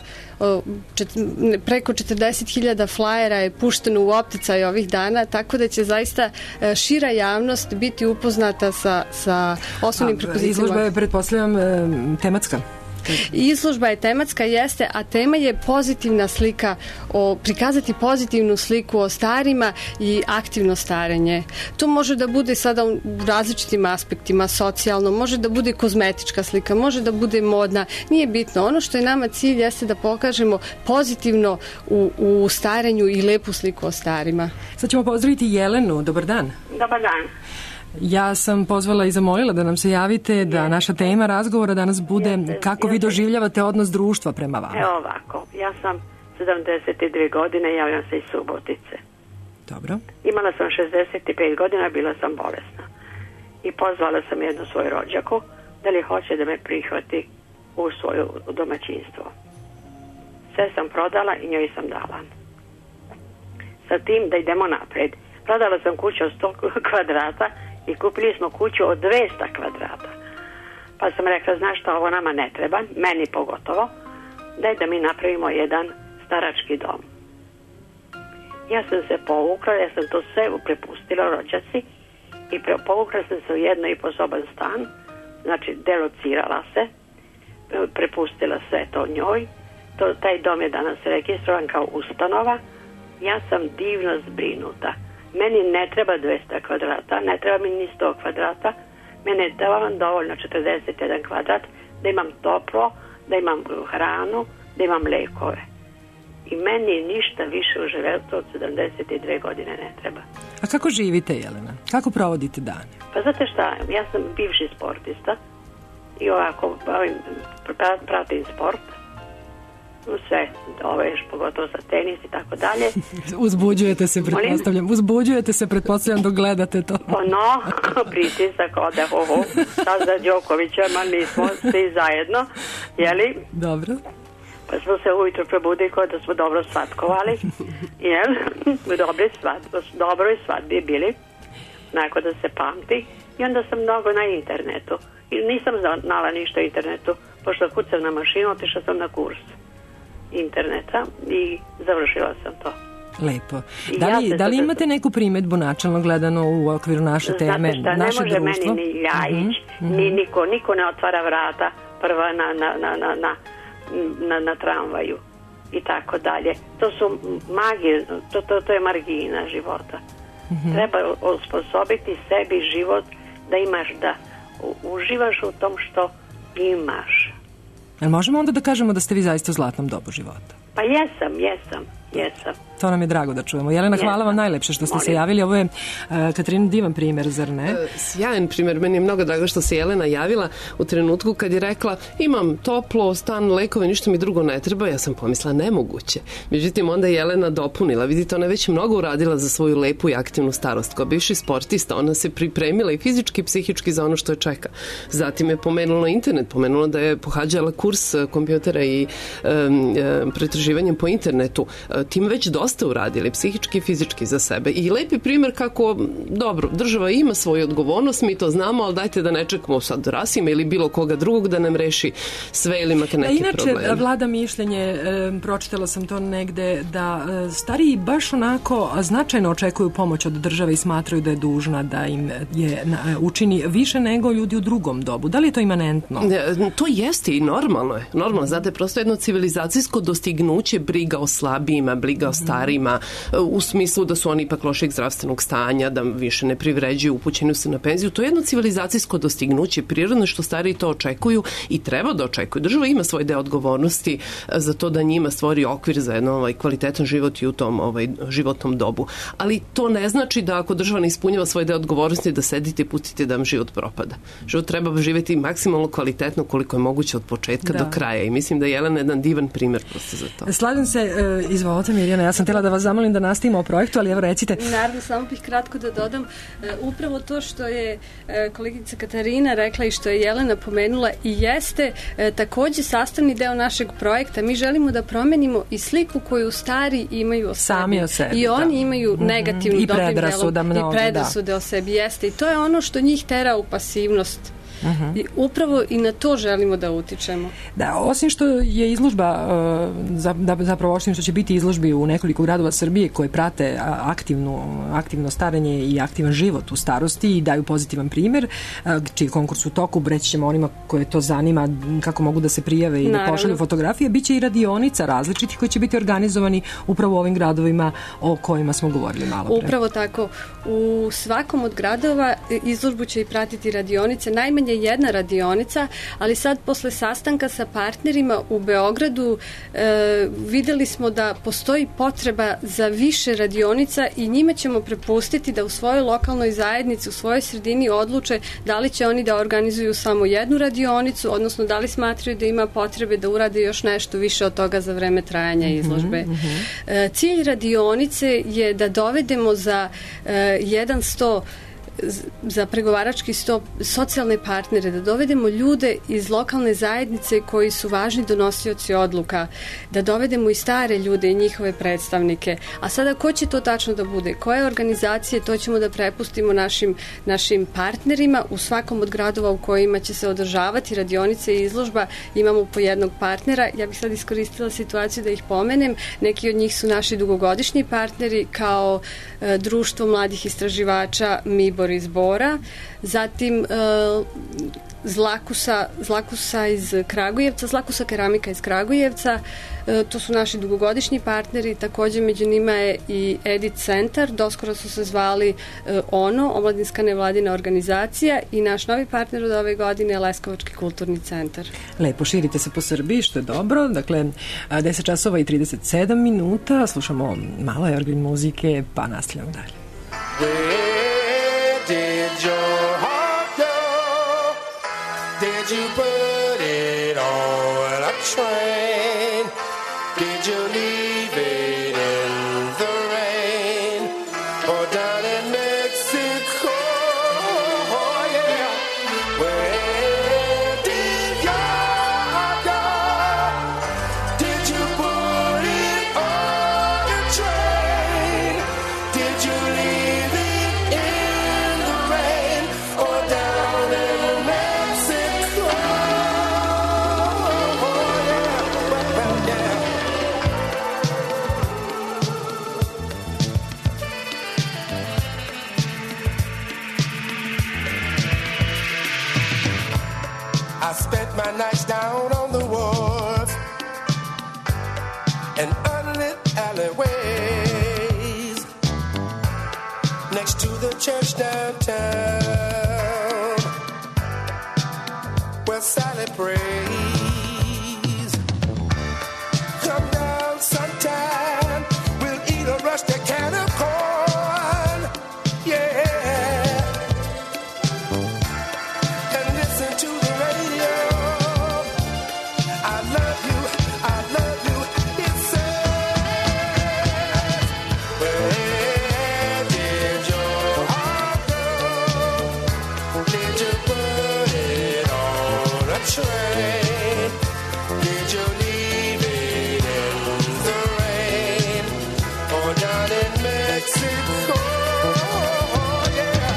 [SPEAKER 5] preko četrdeset hiljada flajera je pušteno u opticaj ovih dana, tako da će zaista šira javnost biti upoznata sa, sa osnovnim propozicijama.
[SPEAKER 1] Izložba je, pretpostavljam, tematska.
[SPEAKER 5] Izložba je tematska, jeste, a tema je pozitivna slika, o, prikazati pozitivnu sliku o starima i aktivno starenje. To može da bude sada u različitim aspektima, socijalno, može da bude kozmetička slika, može da bude modna, nije bitno. Ono što je nama cilj jeste da pokažemo pozitivno u, u starenju i lepu sliku o starima.
[SPEAKER 1] Sad ćemo pozdraviti Jelenu. Dobar dan.
[SPEAKER 14] Dobar dan.
[SPEAKER 1] Ja sam pozvala i zamolila da nam se javite, da naša tema razgovora danas bude jeste, kako jeste. Vi doživljavate odnos društva prema vama.
[SPEAKER 14] Evo ovako, ja sam sedamdeset dvije godine, javljam se iz Subotice.
[SPEAKER 1] Dobro.
[SPEAKER 14] Imala sam šezdeset pet godina, bila sam bolesna. I pozvala sam jednu svoju rođaku da li hoće da me prihvati u svoje domaćinstvo. Sve sam prodala i njoj sam dala. Sa tim da idemo napred. Prodala sam kuću od sto kvadrata i kupili smo kuću od dvesta kvadrata. Pa sam rekla, znaš šta, ovo nama ne treba, meni pogotovo, daj da mi napravimo jedan starački dom. Ja sam se povukla, ja sam to sve prepustila rođaci i pre, povukla sam se u jedno i po soban stan, znači delocirala se, prepustila sve to njoj. To, taj dom je danas registrovan kao ustanova. Ja sam divno zbrinuta. Meni ne treba dvesta kvadrata, ne treba mi ni sto kvadrata, mene je dovoljno četrdeset jedan kvadrat da imam toplo, da imam hranu, da imam lekove. I meni ništa više u životu od sedamdeset dve godine ne treba.
[SPEAKER 1] A kako živite, Jelena? Kako provodite dane?
[SPEAKER 14] Pa znate šta, ja sam bivši sportista i ovako ovim, pratim sport. Sve, ovo je pogotovo sa tenis i tako dalje.
[SPEAKER 1] Uzbuđujete se, pretpostavljam. Uzbuđujete se, pretpostavljam, dok gledate to.
[SPEAKER 14] Pa no, pritisak ode, ho, ho, sad za Đokovića, ma nismo svi zajedno, jeli?
[SPEAKER 1] Dobro.
[SPEAKER 14] Pa smo se ujutro probudili kao da smo dobro svatkovali, jel? Dobri svat, dobroj svadbi bili, nakon da se pamti. I onda sam mnogo na internetu. I nisam znala ništa o internetu, pošto kucam na mašinu, otišla sam na kurs interneta i završila sam to.
[SPEAKER 1] Lepo. Da li, ja da li imate neku primedbu načalno gledano u okviru naše teme,
[SPEAKER 14] znate šta,
[SPEAKER 1] naše
[SPEAKER 14] ne može
[SPEAKER 1] društvo?
[SPEAKER 14] Meni ni Ljajić,
[SPEAKER 1] mm-hmm.
[SPEAKER 14] ni niko, niko ne otvara vrata prva na, na, na, na, na, na, na tramvaju i tako dalje. To su magije, to, to, to je margina života. Mm-hmm. Treba osposobiti sebi život da imaš, da uživaš u tom što imaš.
[SPEAKER 1] Jel možemo onda da kažemo da ste vi zaista u zlatnom dobu života?
[SPEAKER 14] Pa jesam, jesam, jesam.
[SPEAKER 1] To nam je drago da čujemo. Jelena, hvala vam najlepše što ste Molim. se javili. Ovo je, uh, Katarina, divan primjer, zar ne?
[SPEAKER 4] E, sjajan primjer. Meni je mnogo drago što se Jelena javila u trenutku kad je rekla imam toplo, stan, lekove, ništa mi drugo ne treba. Ja sam pomislila nemoguće. Međutim, onda je Jelena dopunila. Vidite, ona je već mnogo uradila za svoju lepu i aktivnu starost. Kao bivši sportista, ona se pripremila i fizički i psihički za ono što je čeka. Zatim je pomenula internet, pomenula da je pohađala kurs kompjutera i um, pretraživanjem po internetu. Tim već dosta uradili, psihički i fizički za sebe. I lepi primjer kako, dobro, država ima svoju odgovornost, mi to znamo, ali dajte da ne čekamo sad Rasima ili bilo koga drugog da nam reši sve ili makar neki
[SPEAKER 1] Inače,
[SPEAKER 4] problem.
[SPEAKER 1] Inače, vlada mišljenje, e, pročitala sam to negde, da e, stariji baš onako značajno očekuju pomoć od države i smatraju da je dužna da im je na, učini više nego ljudi u drugom dobu. Da li je to imanentno?
[SPEAKER 4] E, to jeste i normalno je. Normalno, znate, prosto jedno civilizacijsko dostignuće, briga o slabijima, briga o starima, u smislu da su oni ipak lošeg zdravstvenog stanja, da više ne privređuju, upućeni su na penziju. To je jedno civilizacijsko dostignuće, prirodno što stariji to očekuju i treba da očekuju. Država ima svoj deo odgovornosti za to da njima stvori okvir za jedno ovaj, kvalitetan život i u tom ovaj, životnom dobu. Ali to ne znači da ako država ne ispunjava svoj deo odgovornosti da sedite i pustite da vam život propada. Život treba živjeti maksimalno kvalitetno koliko je moguće od početka da. do kraja i mislim da je Jelena jedan divan primjer prosto za to.
[SPEAKER 1] Slažem se, e, izvolite Mirjana, ja sam htjela da vas zamolim da nastavimo o projektu, ali evo recite.
[SPEAKER 5] Naravno, samo bih kratko da dodam e, upravo to što je e, kolegica Katarina rekla i što je Jelena pomenula i jeste e, takođe sastavni deo našeg projekta. Mi želimo da promenimo i sliku koju stari imaju o
[SPEAKER 1] Sami
[SPEAKER 5] sebi.
[SPEAKER 1] o sebi.
[SPEAKER 5] I oni
[SPEAKER 1] da.
[SPEAKER 5] imaju negativnu
[SPEAKER 1] I
[SPEAKER 5] dobrim
[SPEAKER 1] predrasuda
[SPEAKER 5] delom,
[SPEAKER 1] mnogo,
[SPEAKER 5] i predrasude
[SPEAKER 1] da.
[SPEAKER 5] o sebi. Jeste. I to je ono što njih tera u pasivnost.
[SPEAKER 1] Uh-huh.
[SPEAKER 5] I upravo i na to želimo da utičemo.
[SPEAKER 1] Da, osim što je izložba uh, za, da, zapravo osim što će biti izložbi u nekoliko gradova Srbije koje prate aktivnu, aktivno starenje i aktivan život u starosti i daju pozitivan primjer, uh, čiji je konkurs u toku, reći ćemo onima koje to zanima kako mogu da se prijave i Naravno. da pošalju fotografije, biće i radionica različitih koji će biti organizovani upravo u ovim gradovima o kojima smo govorili malo pre.
[SPEAKER 5] Upravo tako. U svakom od gradova izložbu će i pratiti radionice, najmanje je jedna radionica, ali sad posle sastanka sa partnerima u Beogradu e, videli smo da postoji potreba za više radionica i njima ćemo prepustiti da u svojoj lokalnoj zajednici, u svojoj sredini odluče da li će oni da organizuju samo jednu radionicu, odnosno da li smatraju da ima potrebe da urade još nešto više od toga za vreme trajanja izložbe. Mm-hmm. E, cilj radionice je da dovedemo za e, jedan sto za pregovarački stop socijalne partnere, da dovedemo ljude iz lokalne zajednice koji su važni donosioci odluka, da dovedemo i stare ljude i njihove predstavnike. A sada ko će to tačno da bude? Koje organizacije? To ćemo da prepustimo našim, našim partnerima u svakom od gradova u kojima će se održavati radionice i izložba. Imamo po jednog partnera. Ja bih sad iskoristila situaciju da ih pomenem. Neki od njih su naši dugogodišnji partneri kao e, Društvo mladih istraživača Mibor iz Bora, zatim e, Zlakusa, Zlakusa iz Kragujevca, Zlakusa keramika iz Kragujevca, e, to su naši dugogodišnji partneri, takođe među njima je i Edit centar, doskoro su se zvali e, ONO, omladinska nevladina organizacija, i naš novi partner od ove godine je Leskovački kulturni centar.
[SPEAKER 1] Lepo, širite se po Srbiji, što je dobro. Dakle, deset časova i trideset sedam minuta, slušamo malo organ muzike, pa nastavljamo dalje.
[SPEAKER 15] Where did your heart go? Did you put it on a train? Did you leave it in the rain? Or down in Mexico? Oh, yeah. Where did your heart go? Did you put it on a train? Did you leave it in the rain? Or down in Mexico? Oh, yeah. Well, yeah. I spent my nights down on the wharf and unlit alleyways next to the church downtown where Sally prays. Come down sometime, we'll eat a rusty can of corn, yeah, and listen to the radio. I love you, I love you, it says. Where did your heart go? Did you put it on a train? Did you leave it in the rain? Or down in Mexico? Oh, yeah.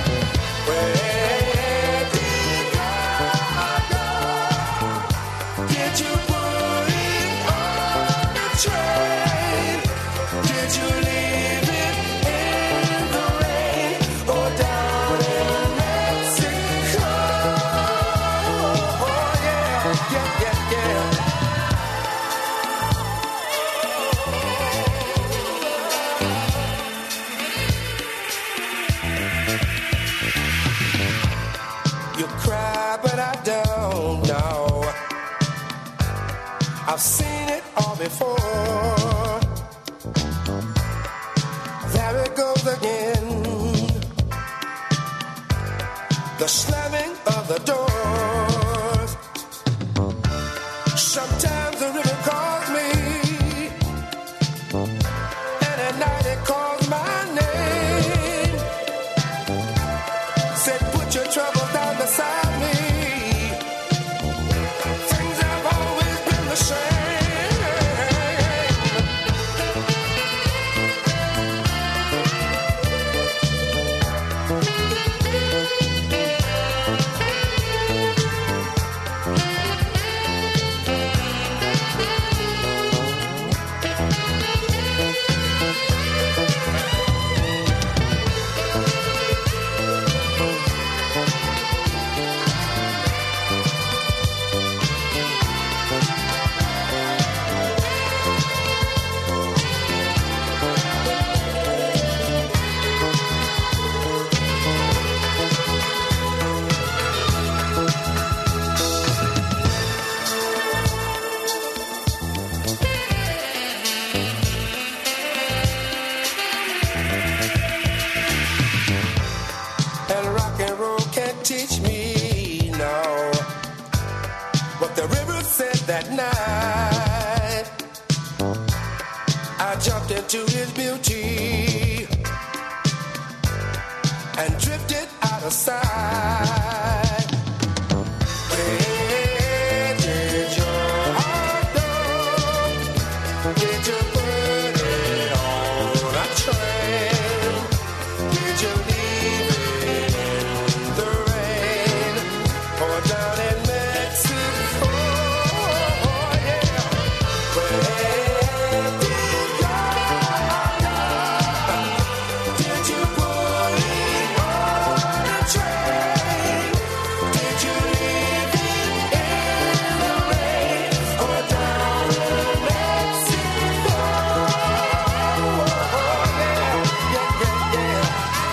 [SPEAKER 15] Where did your heart go? Did you put it on a train? Did you leave it in the rain? Or down in Mexico? Oh, yeah, yeah, yeah, yeah. You cry, but I don't know. I've seen it all before. There it goes again. The slamming of the doors. Sometimes the river calls me, and at night it calls my name. Said, put your troubles down beside me. Things have always been the same. And rock and roll can't teach me, no, what the river said that night. I jumped into his beauty and drifted out out of sight. Where did your heart go? Did you put it on a train? Did you leave it in the rain or down in Mexico? Oh, yeah. Where did your heart go? Did you put it on a train? Did you leave it in the rain or down in Mexico? Oh, yeah, yeah, yeah, yeah.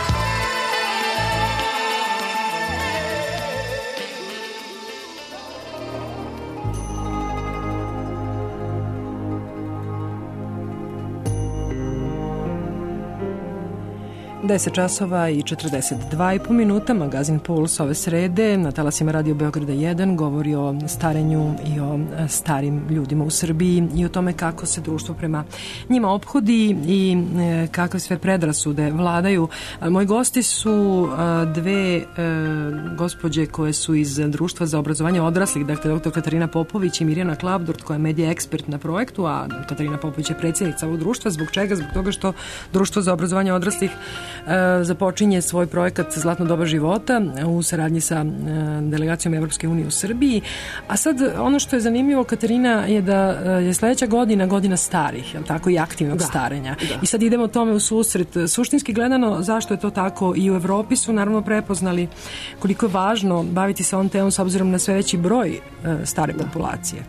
[SPEAKER 1] deset časova i četrdeset dva i po minuta, magazin Puls ove srede na talasima Radio Beograda jedan govori o starenju i o starim ljudima u Srbiji i o tome kako se društvo prema njima ophodi i e, kakve sve predrasude vladaju. A, moji gosti su a, dve e, gospođe koje su iz Društva za obrazovanje odraslih, dakle doktor Katarina Popović i Mirjana Klabdort koja je medija ekspert na projektu, a Katarina Popović je predsjednica ovog društva. Zbog čega? Zbog toga što Društvo za obrazovanje odraslih započinje svoj projekat Zlatno doba života u saradnji sa delegacijom Evropske unije u Srbiji. A sad ono što je zanimljivo, Katarina, je da je sledeća godina godina starih, je li tako, i aktivnog
[SPEAKER 4] Da,
[SPEAKER 1] starenja.
[SPEAKER 4] da.
[SPEAKER 1] I sad idemo tome u susret. Suštinski gledano, zašto je to tako? I u Evropi su naravno prepoznali koliko je važno baviti se ovom temom s obzirom na sve veći broj e, stare populacije.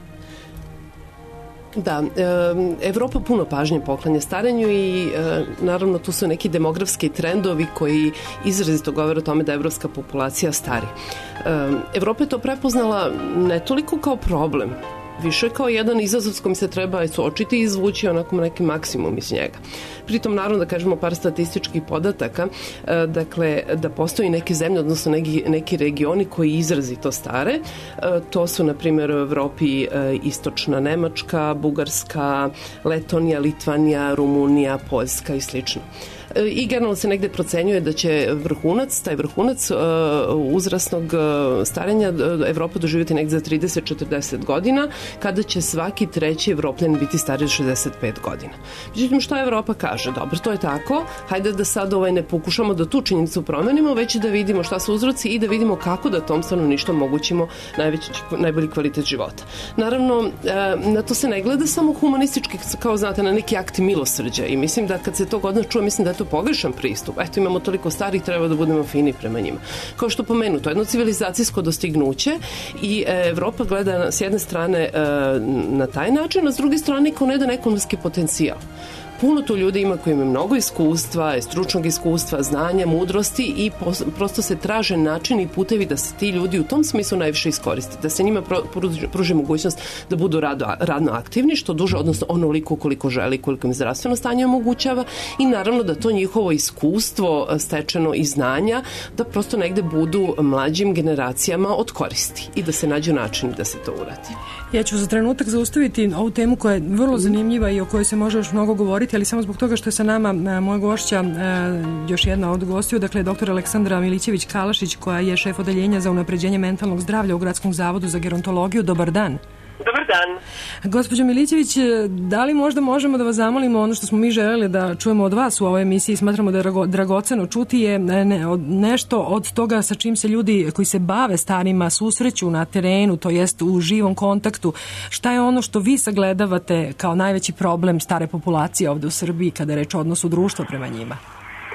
[SPEAKER 4] Da, e, Evropa puno pažnje poklanja starenju i e, naravno tu su neki demografski trendovi koji izrazito govore o tome da evropska populacija stari. E, Evropa je to prepoznala ne toliko kao problem, više kao jedan izazov s kojim se treba suočiti i izvući onako neki maksimum iz njega. Pritom, naravno, da kažemo par statističkih podataka, e, dakle, da postoji neke zemlje, odnosno neki, neki regioni koji izrazito stare. E, to su, na primjer, u Evropi e, istočna Nemačka, Bugarska, Letonija, Litvanija, Rumunija, Poljska i slično. I generalno se negde procenjuje da će vrhunac, taj vrhunac uh, uzrasnog uh, starenja Evropa doživjeti negde za trideset do četrdeset godina, kada će svaki treći Evropljan biti stariji od šezdeset pet godina. Međutim, što Evropa kaže? Dobro, to je tako, hajde da sad ovaj ne pokušamo da tu činjenicu promenimo, već da vidimo šta su uzroci i da vidimo kako da tom stanovništvu omogućimo najveći, najbolji kvalitet života. Naravno, uh, na to se ne gleda samo humanistički, kao znate, na neki akt milosrđa i mislim da kad se to god nas čuje, mislim da je to pogrešan pristup. Eto, imamo toliko starih, treba da budemo fini prema njima. Kao što pomenu, to je jedno civilizacijsko dostignuće i e, Evropa gleda s jedne strane e, na taj način, a s druge strane kao jedan ekonomski potencijal. Puno tu ljudi ima koji imaju mnogo iskustva, stručnog iskustva, znanja, mudrosti i pos, prosto se traže načini i putevi da se ti ljudi u tom smislu najviše iskoriste, da se njima pro, pruži, pruži mogućnost da budu rado, radno aktivni, što duže, odnosno onoliko koliko želi, koliko im zdravstveno stanje omogućava i naravno da to njihovo iskustvo stečeno i znanja, da prosto negde budu mlađim generacijama od koristi i da se nađu način da se to uradi.
[SPEAKER 1] Ja ću za trenutak zaustaviti ovu temu koja je vrlo zanimljiva i o kojoj se može još mnogo govoriti, ali samo zbog toga što je sa nama moja gošća, još jedna od gostiju, dakle doktor Aleksandra Milićević-Kalašić, koja je šef odeljenja za unapređenje mentalnog zdravlja u Gradskom zavodu za gerontologiju. Dobar dan.
[SPEAKER 16] Dobar dan.
[SPEAKER 1] Gospođo Milićević, da li možda možemo da vas zamolimo ono što smo mi želeli da čujemo od vas u ovoj emisiji, smatramo da je drago, dragoceno čuti, je ne, od, nešto od toga sa čim se ljudi koji se bave starima susreću na terenu, to jest u živom kontaktu. Šta je ono što vi sagledavate kao najveći problem stare populacije ovde u Srbiji kada je reč o odnosu društva prema njima?
[SPEAKER 16] E,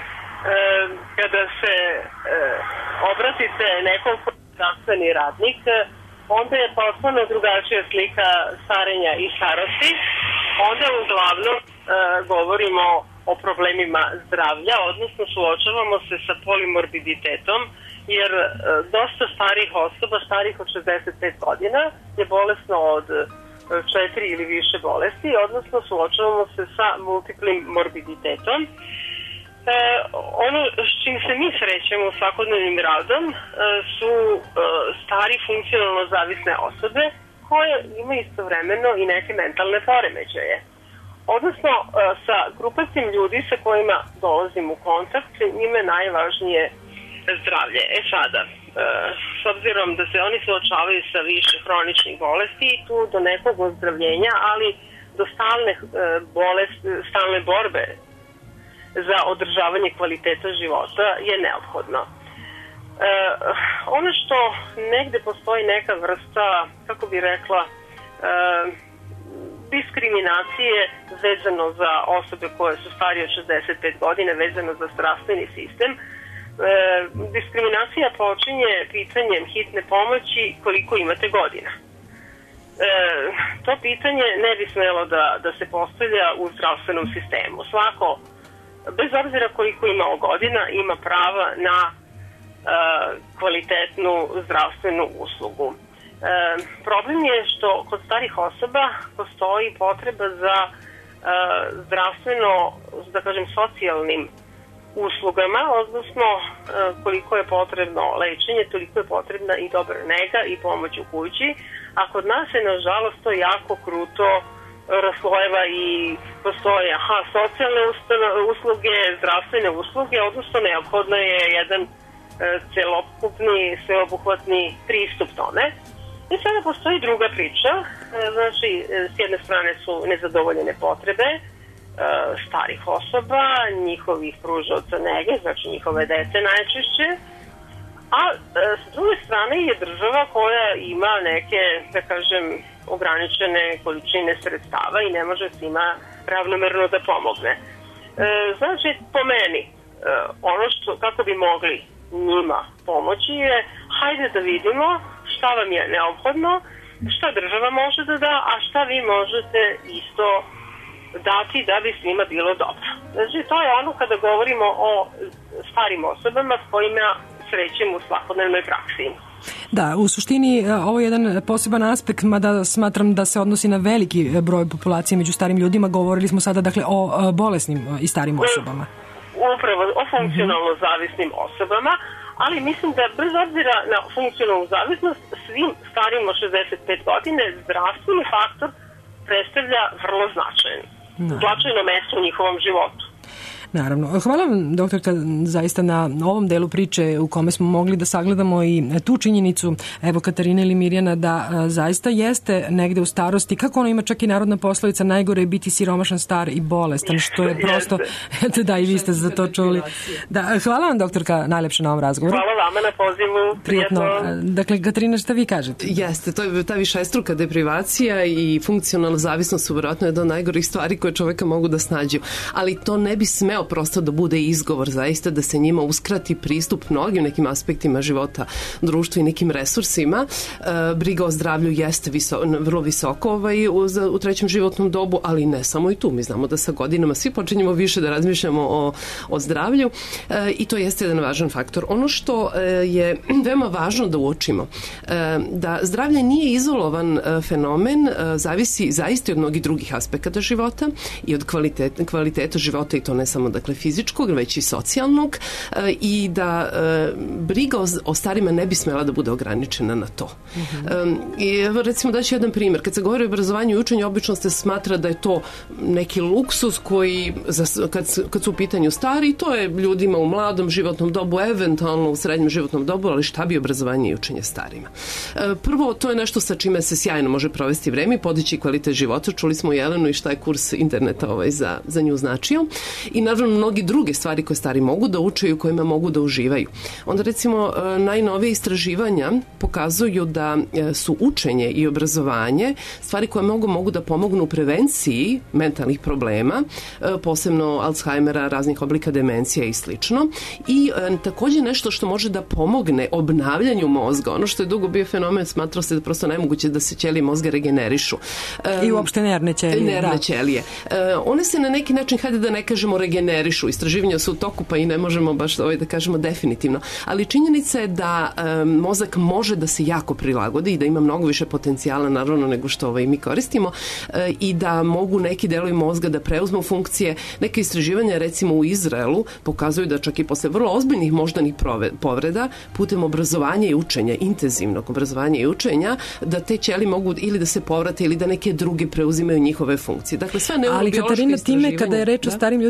[SPEAKER 16] kada se e, obratite nekom zdravstveni radnik, onda je potpuno drugačija slika starenja i starosti. Onda uglavnom e, govorimo o problemima zdravlja, odnosno suočavamo se sa polimorbiditetom, jer e, dosta starih osoba, starih od šezdeset pet godina, je bolesno od četiri ili više bolesti, odnosno suočavamo se sa multiplim morbiditetom. E, ono s čim se mi srećemo svakodnevnim radom e, su e, stari funkcionalno zavisne osobe koje imaju istovremeno i neke mentalne poremećaje. Odnosno, e, sa grupacim ljudi sa kojima dolazim u kontakt, njima je najvažnije zdravlje. E sada, e, s obzirom da se oni suočavaju sa više hroničnih bolesti i tu do nekog ozdravljenja, ali do stalne e, bolest, stalne borbe za održavanje kvaliteta života je neophodno. E, ono što negde postoji neka vrsta, kako bi rekla, e, diskriminacije vezano za osobe koje su starije od šezdeset pet godina, vezano za zdravstveni sistem. E, diskriminacija počinje pitanjem hitne pomoći koliko imate godina. E, to pitanje ne bi smelo da, da se postavlja u zdravstvenom sistemu. Svako, bez obzira koliko imao godina, ima prava na e, kvalitetnu zdravstvenu uslugu. E, problem je što kod starih osoba postoji potreba za e, zdravstveno, da kažem, socijalnim uslugama, odnosno e, koliko je potrebno lečenje, toliko je potrebna i dobra nega i pomoć u kući, a kod nas je nažalost to jako kruto raslojeva i postoje aha, socijalne usluge, zdravstvene usluge, odnosno neophodno je jedan e, celokupni, sveobuhvatni pristup tome. I sada postoji druga priča, e, znači s jedne strane su nezadovoljene potrebe e, starih osoba, njihovih pružaoca nege, znači njihove dece najčešće, a e, s druge strane je država koja ima neke, da kažem, ograničene količine sredstava i ne može svima ravnomerno da pomogne. E, znači, po meni, e, ono što, kako bi mogli njima pomoći je, hajde da vidimo šta vam je neophodno, šta država može da da, a šta vi možete isto dati da bi svima bilo dobro. Znači, to je ono kada govorimo o starim osobama s kojima srećemo u svakodnevnoj praksi.
[SPEAKER 1] Da, u suštini ovo je jedan poseban aspekt, mada smatram da se odnosi na veliki broj populacije među starim ljudima. Govorili smo sada dakle o bolesnim i starim osobama.
[SPEAKER 16] Upravo o funkcionalno zavisnim osobama, ali mislim da bez obzira na funkcionalnu zavisnost, svim starim od šezdeset pet godine zdravstveni faktor predstavlja vrlo značajan, značajno mesto u njihovom životu.
[SPEAKER 1] Naravno. Hvala vam, doktorka, zaista na ovom delu priče u kome smo mogli da sagledamo i tu činjenicu, evo, Katarina ili Mirjana, da zaista jeste negde u starosti, kako ono ima čak i narodna poslovica, najgore je biti siromašan, star i bolestan, što je prosto, da, i vi ste za to čuli. Da, hvala vam, doktorka, najlepše na ovom razgovoru.
[SPEAKER 16] Hvala vama na pozivu.
[SPEAKER 1] Prijetno. Dakle, Katarina, šta vi kažete?
[SPEAKER 4] Jeste, to je ta višestruka deprivacija i funkcionalna zavisnost su vjerojatno jedna od najgorih stvari koje čoveka mogu da snađu. Ali to ne bi smeo prosto da bude izgovor zaista da se njima uskrati pristup mnogim nekim aspektima života društva i nekim resursima. E, briga o zdravlju jeste viso, vrlo visoko ovaj, u, u trećem životnom dobu, ali ne samo i tu. Mi znamo da sa godinama svi počinjemo više da razmišljamo o, o zdravlju e, i to jeste jedan važan faktor. Ono što e, je veoma važno da uočimo, e, da zdravlje nije izolovan e, fenomen, e, zavisi zaista od mnogih drugih aspekata života i od kvaliteta, kvaliteta života, i to ne samo dakle fizičkog, već i socijalnog, e, i da e, briga o, o starima ne bi smela da bude ograničena na to. Mm-hmm. E, I evo recimo daću jedan primjer. Kad se govori o obrazovanju i učenju, obično se smatra da je to neki luksus koji, za, kad, kad su u pitanju stari, to je ljudima u mladom životnom dobu, eventualno u srednjem životnom dobu, ali šta bi obrazovanje i učenje starima? E, prvo, to je nešto sa čime se sjajno može provesti vreme i podići kvalitet života. Čuli smo Jelenu i šta je kurs interneta ovaj za, za nju značio. I naravno mnogi druge stvari koje stari mogu da uče i u kojima mogu da uživaju. Onda recimo najnovije istraživanja pokazuju da su učenje i obrazovanje stvari koje mogu, mogu da pomognu u prevenciji mentalnih problema, posebno Alzheimera, raznih oblika demencija i slično. I e, također nešto što može da pomogne obnavljanju mozga. Ono što je dugo bio fenomen, smatrao se da prosto nemoguće da se ćelije mozga regenerišu. E,
[SPEAKER 1] I uopšte nerne ćelije.
[SPEAKER 4] Nerne
[SPEAKER 1] da.
[SPEAKER 4] ćelije. E, one se na neki način, hajde da ne kažemo regenerišu, istraživanja su u toku pa i ne možemo baš ovaj da kažemo definitivno, ali činjenica je da e, mozak može da se jako prilagodi i da ima mnogo više potencijala naravno nego što ovaj mi koristimo e, i da mogu neki delovi mozga da preuzmu funkcije. Neke istraživanja recimo u Izraelu pokazuju da čak i posle vrlo ozbiljnih moždanih povreda putem obrazovanja i učenja, intenzivnog obrazovanja i učenja, da te ćelije mogu ili da se povrate ili da neke druge preuzimaju njihove funkcije. Dakle, sve neurobiološke istraživanja.
[SPEAKER 1] Ali Katarina, time kada je reč o
[SPEAKER 4] da?
[SPEAKER 1] starim ljudima, time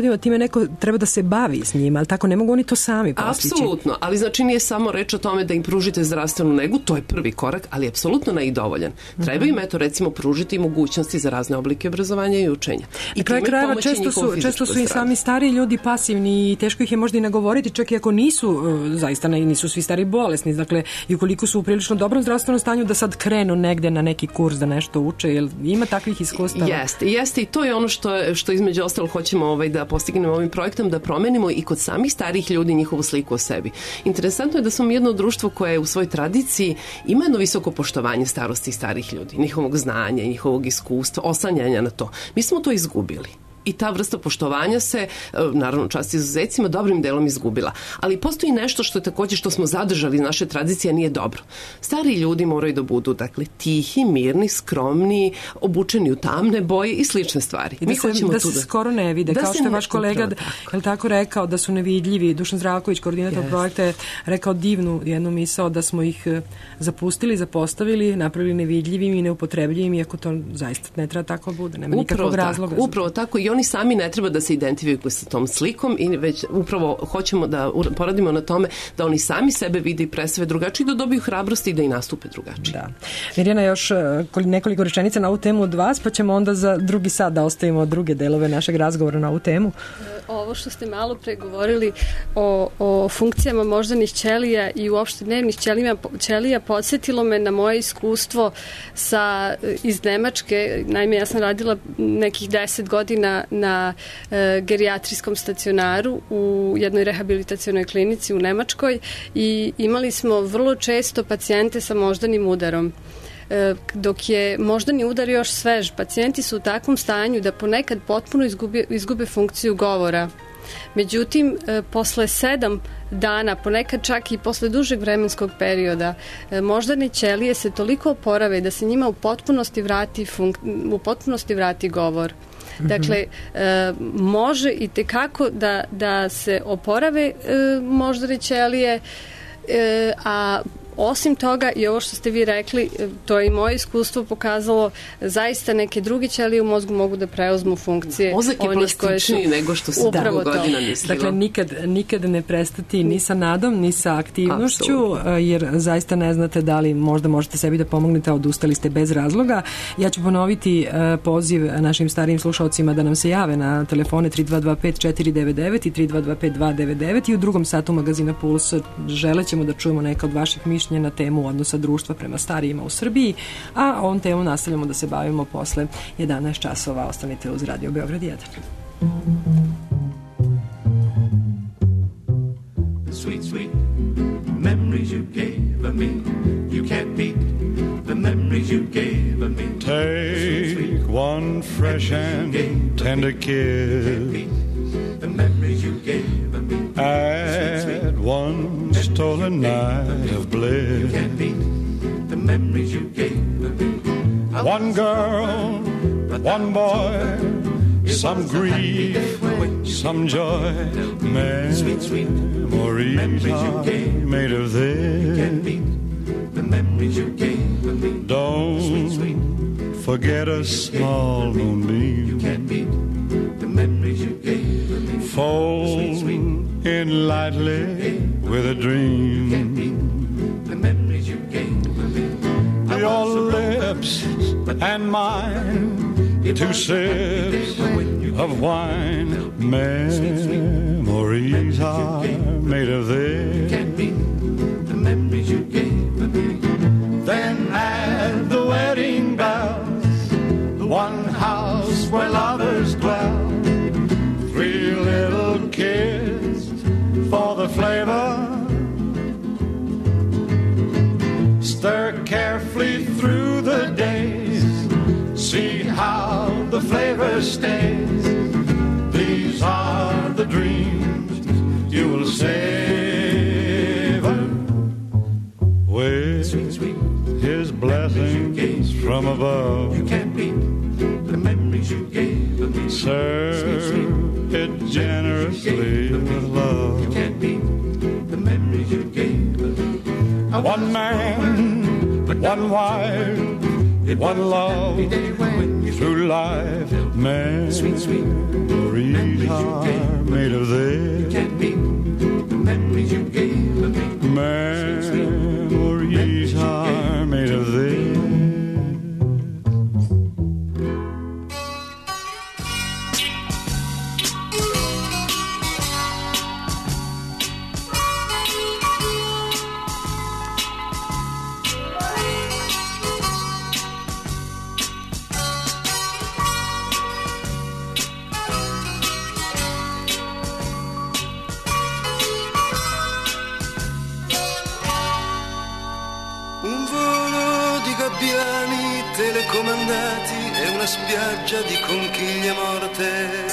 [SPEAKER 1] neko treba da se bavi s njima, ali tako ne mogu oni to sami postići.
[SPEAKER 4] Apsolutno, ali znači nije samo reč o tome da im pružite zdravstvenu negu, to je prvi korak, ali apsolutno ne i dovoljan. Treba im eto recimo pružiti mogućnosti za razne oblike obrazovanja i učenja. I
[SPEAKER 1] na kraju krajeva često su, često su i sami stariji ljudi pasivni i teško ih je možda i nagovoriti, čak i ako nisu, zaista nisu svi stari bolesni, dakle i ukoliko su u prilično dobrom zdravstvenom stanju da sad krenu negde na neki kurs da nešto uče, jer ima takvih iskustava.
[SPEAKER 4] Jeste, jeste i to je ono što, što između ostalo hoćemo ovaj, da postignemo ovim projektom, da promenimo i kod samih starijih ljudi njihovu sliku o sebi. Interesantno je da smo mi jedno društvo koje u svojoj tradiciji ima jedno visoko poštovanje starosti starih ljudi, njihovog znanja, njihovog iskustva, oslanjanja na to. Mi smo to izgubili. I ta vrsta poštovanja se, naravno čast izuzecima, dobrim delom izgubila. Ali postoji nešto što je takođe što smo zadržali iz naše tradicije, nije dobro. Stari ljudi moraju da budu, dakle, tihi, mirni, skromni, obučeni u tamne boje i slične stvari.
[SPEAKER 1] I da, se, da se da... skoro ne vide, da kao što je vaš kolega tako. Je li tako rekao, da su nevidljivi. Dušan Zdravković, koordinator yes. projekta, je rekao divnu jednu misao da smo ih zapustili, zapostavili, napravili nevidljivim i neupotrebljivim, iako to zaista ne treba tako bude. Nema nikakvog
[SPEAKER 4] upravo
[SPEAKER 1] razloga.
[SPEAKER 4] Tako, upravo tako i oni sami ne treba da se identifikuju sa tom slikom i već upravo hoćemo da poradimo na tome da oni sami sebe vide i predstave drugačije i da dobiju hrabrosti i da i nastupe drugačije.
[SPEAKER 1] Da. Mirjana, još nekoliko rečenica na ovu temu od vas, pa ćemo onda za drugi sat da ostavimo druge delove našeg razgovora na ovu temu.
[SPEAKER 5] Ovo što ste malo pregovorili o, o funkcijama moždanih ćelija i uopšte nervnih ćelija, ćelija podsjetilo me na moje iskustvo sa, iz Nemačke. Naime, ja sam radila nekih deset godina na e, gerijatrijskom stacionaru u jednoj rehabilitacionoj klinici u Nemačkoj i imali smo vrlo često pacijente sa moždanim udarom. Dok je moždani udar još svež, pacijenti su u takvom stanju da ponekad potpuno izgube, izgube funkciju govora. Međutim, posle sedam dana, ponekad čak i posle dužeg vremenskog perioda, moždane ćelije se toliko oporave da se njima u potpunosti vrati, funk, u potpunosti vrati govor. Dakle, e, može i tekako da, da se oporave e, moždane ćelije, e, a osim toga i ovo što ste vi rekli, to je i moje iskustvo pokazalo, zaista neke druge ćelije u mozgu mogu da preuzmu funkcije.
[SPEAKER 4] Mozak je plastičniji nego što se dugo godina mislilo.
[SPEAKER 1] Dakle, nikad, nikad ne prestati ni sa nadom, ni sa aktivnošću, absolutno. Jer zaista ne znate da li možda možete sebi da pomognete, a odustali ste bez razloga. Ja ću ponoviti poziv našim starijim slušalcima da nam se jave na telefone tri dva dva pet četiri devet devet i tri dva dva pet dva devet devet i u drugom satu magazina Puls želećemo da čujemo neka od vaših mišljenja na temu odnosa društva prema starijima u Srbiji, a ovom temu nastavljamo da se bavimo posle jedanaest časova. Ostanite uz Radio Beograd jedan.
[SPEAKER 15] Sweet, sweet memories you gave of me. You can't beat the memories you gave of me.
[SPEAKER 17] Take sweet, sweet one fresh and tender kiss.
[SPEAKER 15] The memories you gave of me.
[SPEAKER 17] At one stolen night of bliss.
[SPEAKER 15] You can't beat the memories you gave of me.
[SPEAKER 17] One girl, one boy, some grief, some joy. Memories are made of this.
[SPEAKER 15] You can't beat the memories you gave of me.
[SPEAKER 17] Don't forget a small moonbeam.
[SPEAKER 15] You can't beat the memories you gave of me.
[SPEAKER 17] Fold in lightly with a dream.
[SPEAKER 15] You can't beat the memories you gave of me.
[SPEAKER 17] Your lips and mine, two sips of wine. Memories are made of this.
[SPEAKER 15] You can't beat the memories you gave of me.
[SPEAKER 17] Then at the wedding bells, the one house where lovers dwell, three little kids for the flavor. Stir carefully through the days, see how the flavor stays. These are the dreams you will savor with
[SPEAKER 15] sweet, sweet
[SPEAKER 17] His blessings from above.
[SPEAKER 15] You can't beat the memories you gave of me.
[SPEAKER 17] Serve
[SPEAKER 15] sweet, sweet
[SPEAKER 17] it generously with love.
[SPEAKER 15] You can't beat the memories you gave of me.
[SPEAKER 17] One man, one wife, one love, through life, memories are made
[SPEAKER 18] raccomandati e una spiaggia di conchiglie morte.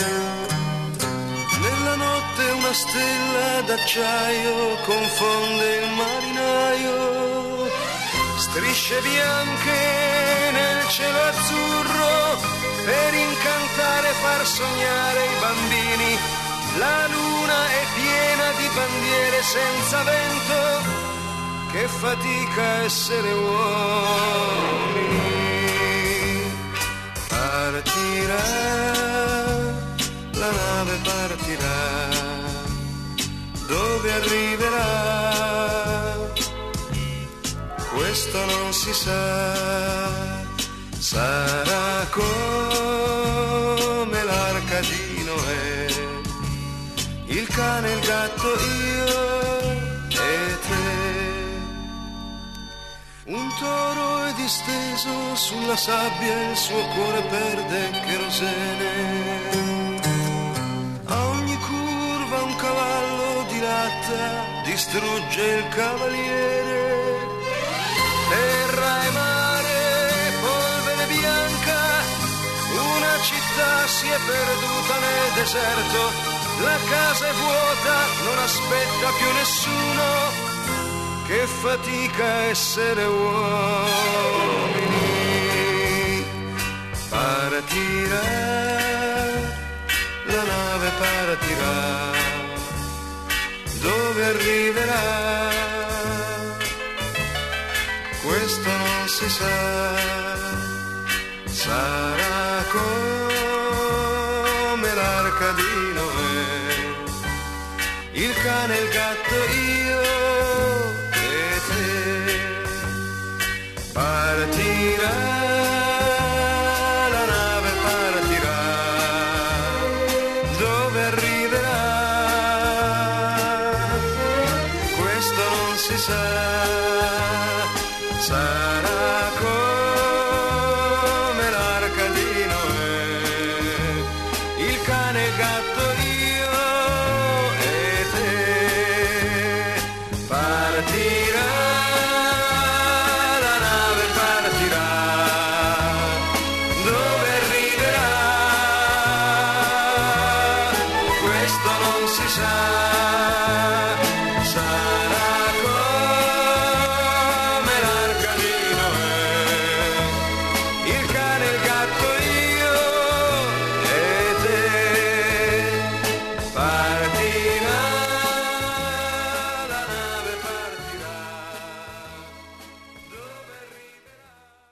[SPEAKER 18] Nella notte una stella d'acciaio confonde il marinaio, strisce bianche nel cielo azzurro per incantare e far sognare i bambini. La luna è piena di bandiere senza vento, che fatica essere uomini. Partirà, la nave partirà, dove arriverà? Questo non si sa, sarà come l'arca di Noè, il cane, il gatto, io e te. Un toro è disteso sulla sabbia, il suo cuore perde cherosene. A ogni curva un cavallo dilatta, distrugge il cavaliere. Terra e mare, polvere bianca, una città si è perduta nel deserto. La casa è vuota, non aspetta più nessuno, che fatica essere uomini. Partirà, la nave partirà, dove arriverà? Questo non si sa, sarà come l'arca di Noè, il cane, il gatto, io e te. Partirà, la nave partirà, dove arriverà? Questo non si sa, sarà come l'arca di Noè, il cane, il gatto, io e te. Partirà, la nave partirà, dove arriverà? Questo non si sa, sarà come l'arca di Noè, il cane, il gatto, io e te. Partirà, la nave partirà, dove arriverà?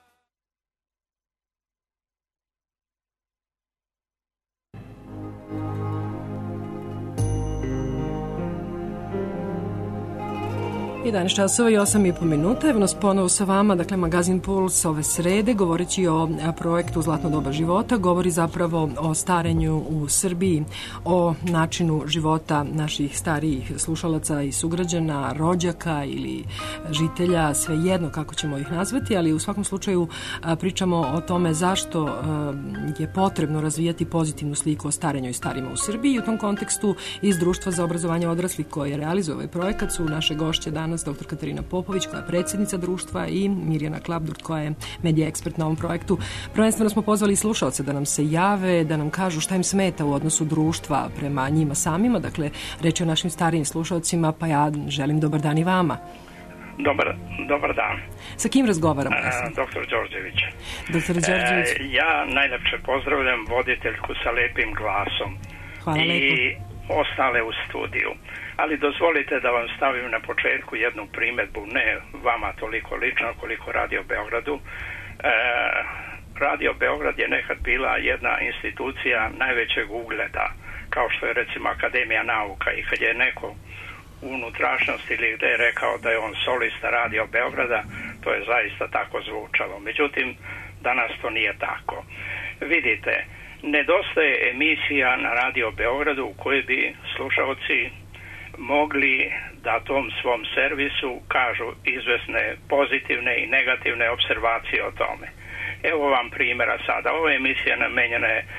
[SPEAKER 1] jedanaest časova i osam i po minuta. Evo nas ponovo sa vama, dakle magazin Puls ove srede, govoreći o projektu Zlatno doba života, govori zapravo o starenju u Srbiji, o načinu života naših starijih slušalaca i sugrađana, rođaka ili žitelja, svejedno kako ćemo ih nazvati, ali u svakom slučaju pričamo o tome zašto je potrebno razvijati pozitivnu sliku o starenju i starima u Srbiji. I u tom kontekstu iz Društva za obrazovanje odraslih koje realizuje ovaj projekat su naše gošće danas dr. Katarina Popović, koja je predsjednica društva, i Mirjana Klapdurt, koja je medija ekspert na ovom projektu. Prvenstveno smo pozvali slušaoce da nam se jave, da nam kažu šta im smeta u odnosu društva prema njima samima. Dakle, reč je o našim starijim slušaocima, pa ja želim dobar dan i vama.
[SPEAKER 19] Dobar, dobar dan.
[SPEAKER 1] Sa kim razgovaramo?
[SPEAKER 19] E, doktor Đorđević.
[SPEAKER 1] Doktor Đorđević.
[SPEAKER 19] E, ja najlepše pozdravljam voditeljku sa lepim glasom.
[SPEAKER 1] Hvala
[SPEAKER 19] i
[SPEAKER 1] lepo.
[SPEAKER 19] Ostale u studiju. Ali dozvolite da vam stavim na početku jednu primjedbu, ne vama toliko lično koliko Radio Beogradu. E, Radio Beograd je nekad bila jedna institucija najvećeg ugleda, kao što je recimo Akademija nauka, i kad je neko u unutrašnjosti ili gde je rekao da je on solista Radio Beograda, to je zaista tako zvučalo. Međutim, danas to nije tako. Vidite, nedostaje emisija na Radio Beogradu u kojoj bi slušalci mogli da tom svom servisu kažu izvesne pozitivne i negativne observacije o tome. Evo vam primjera sada. Ova emisija namenjena je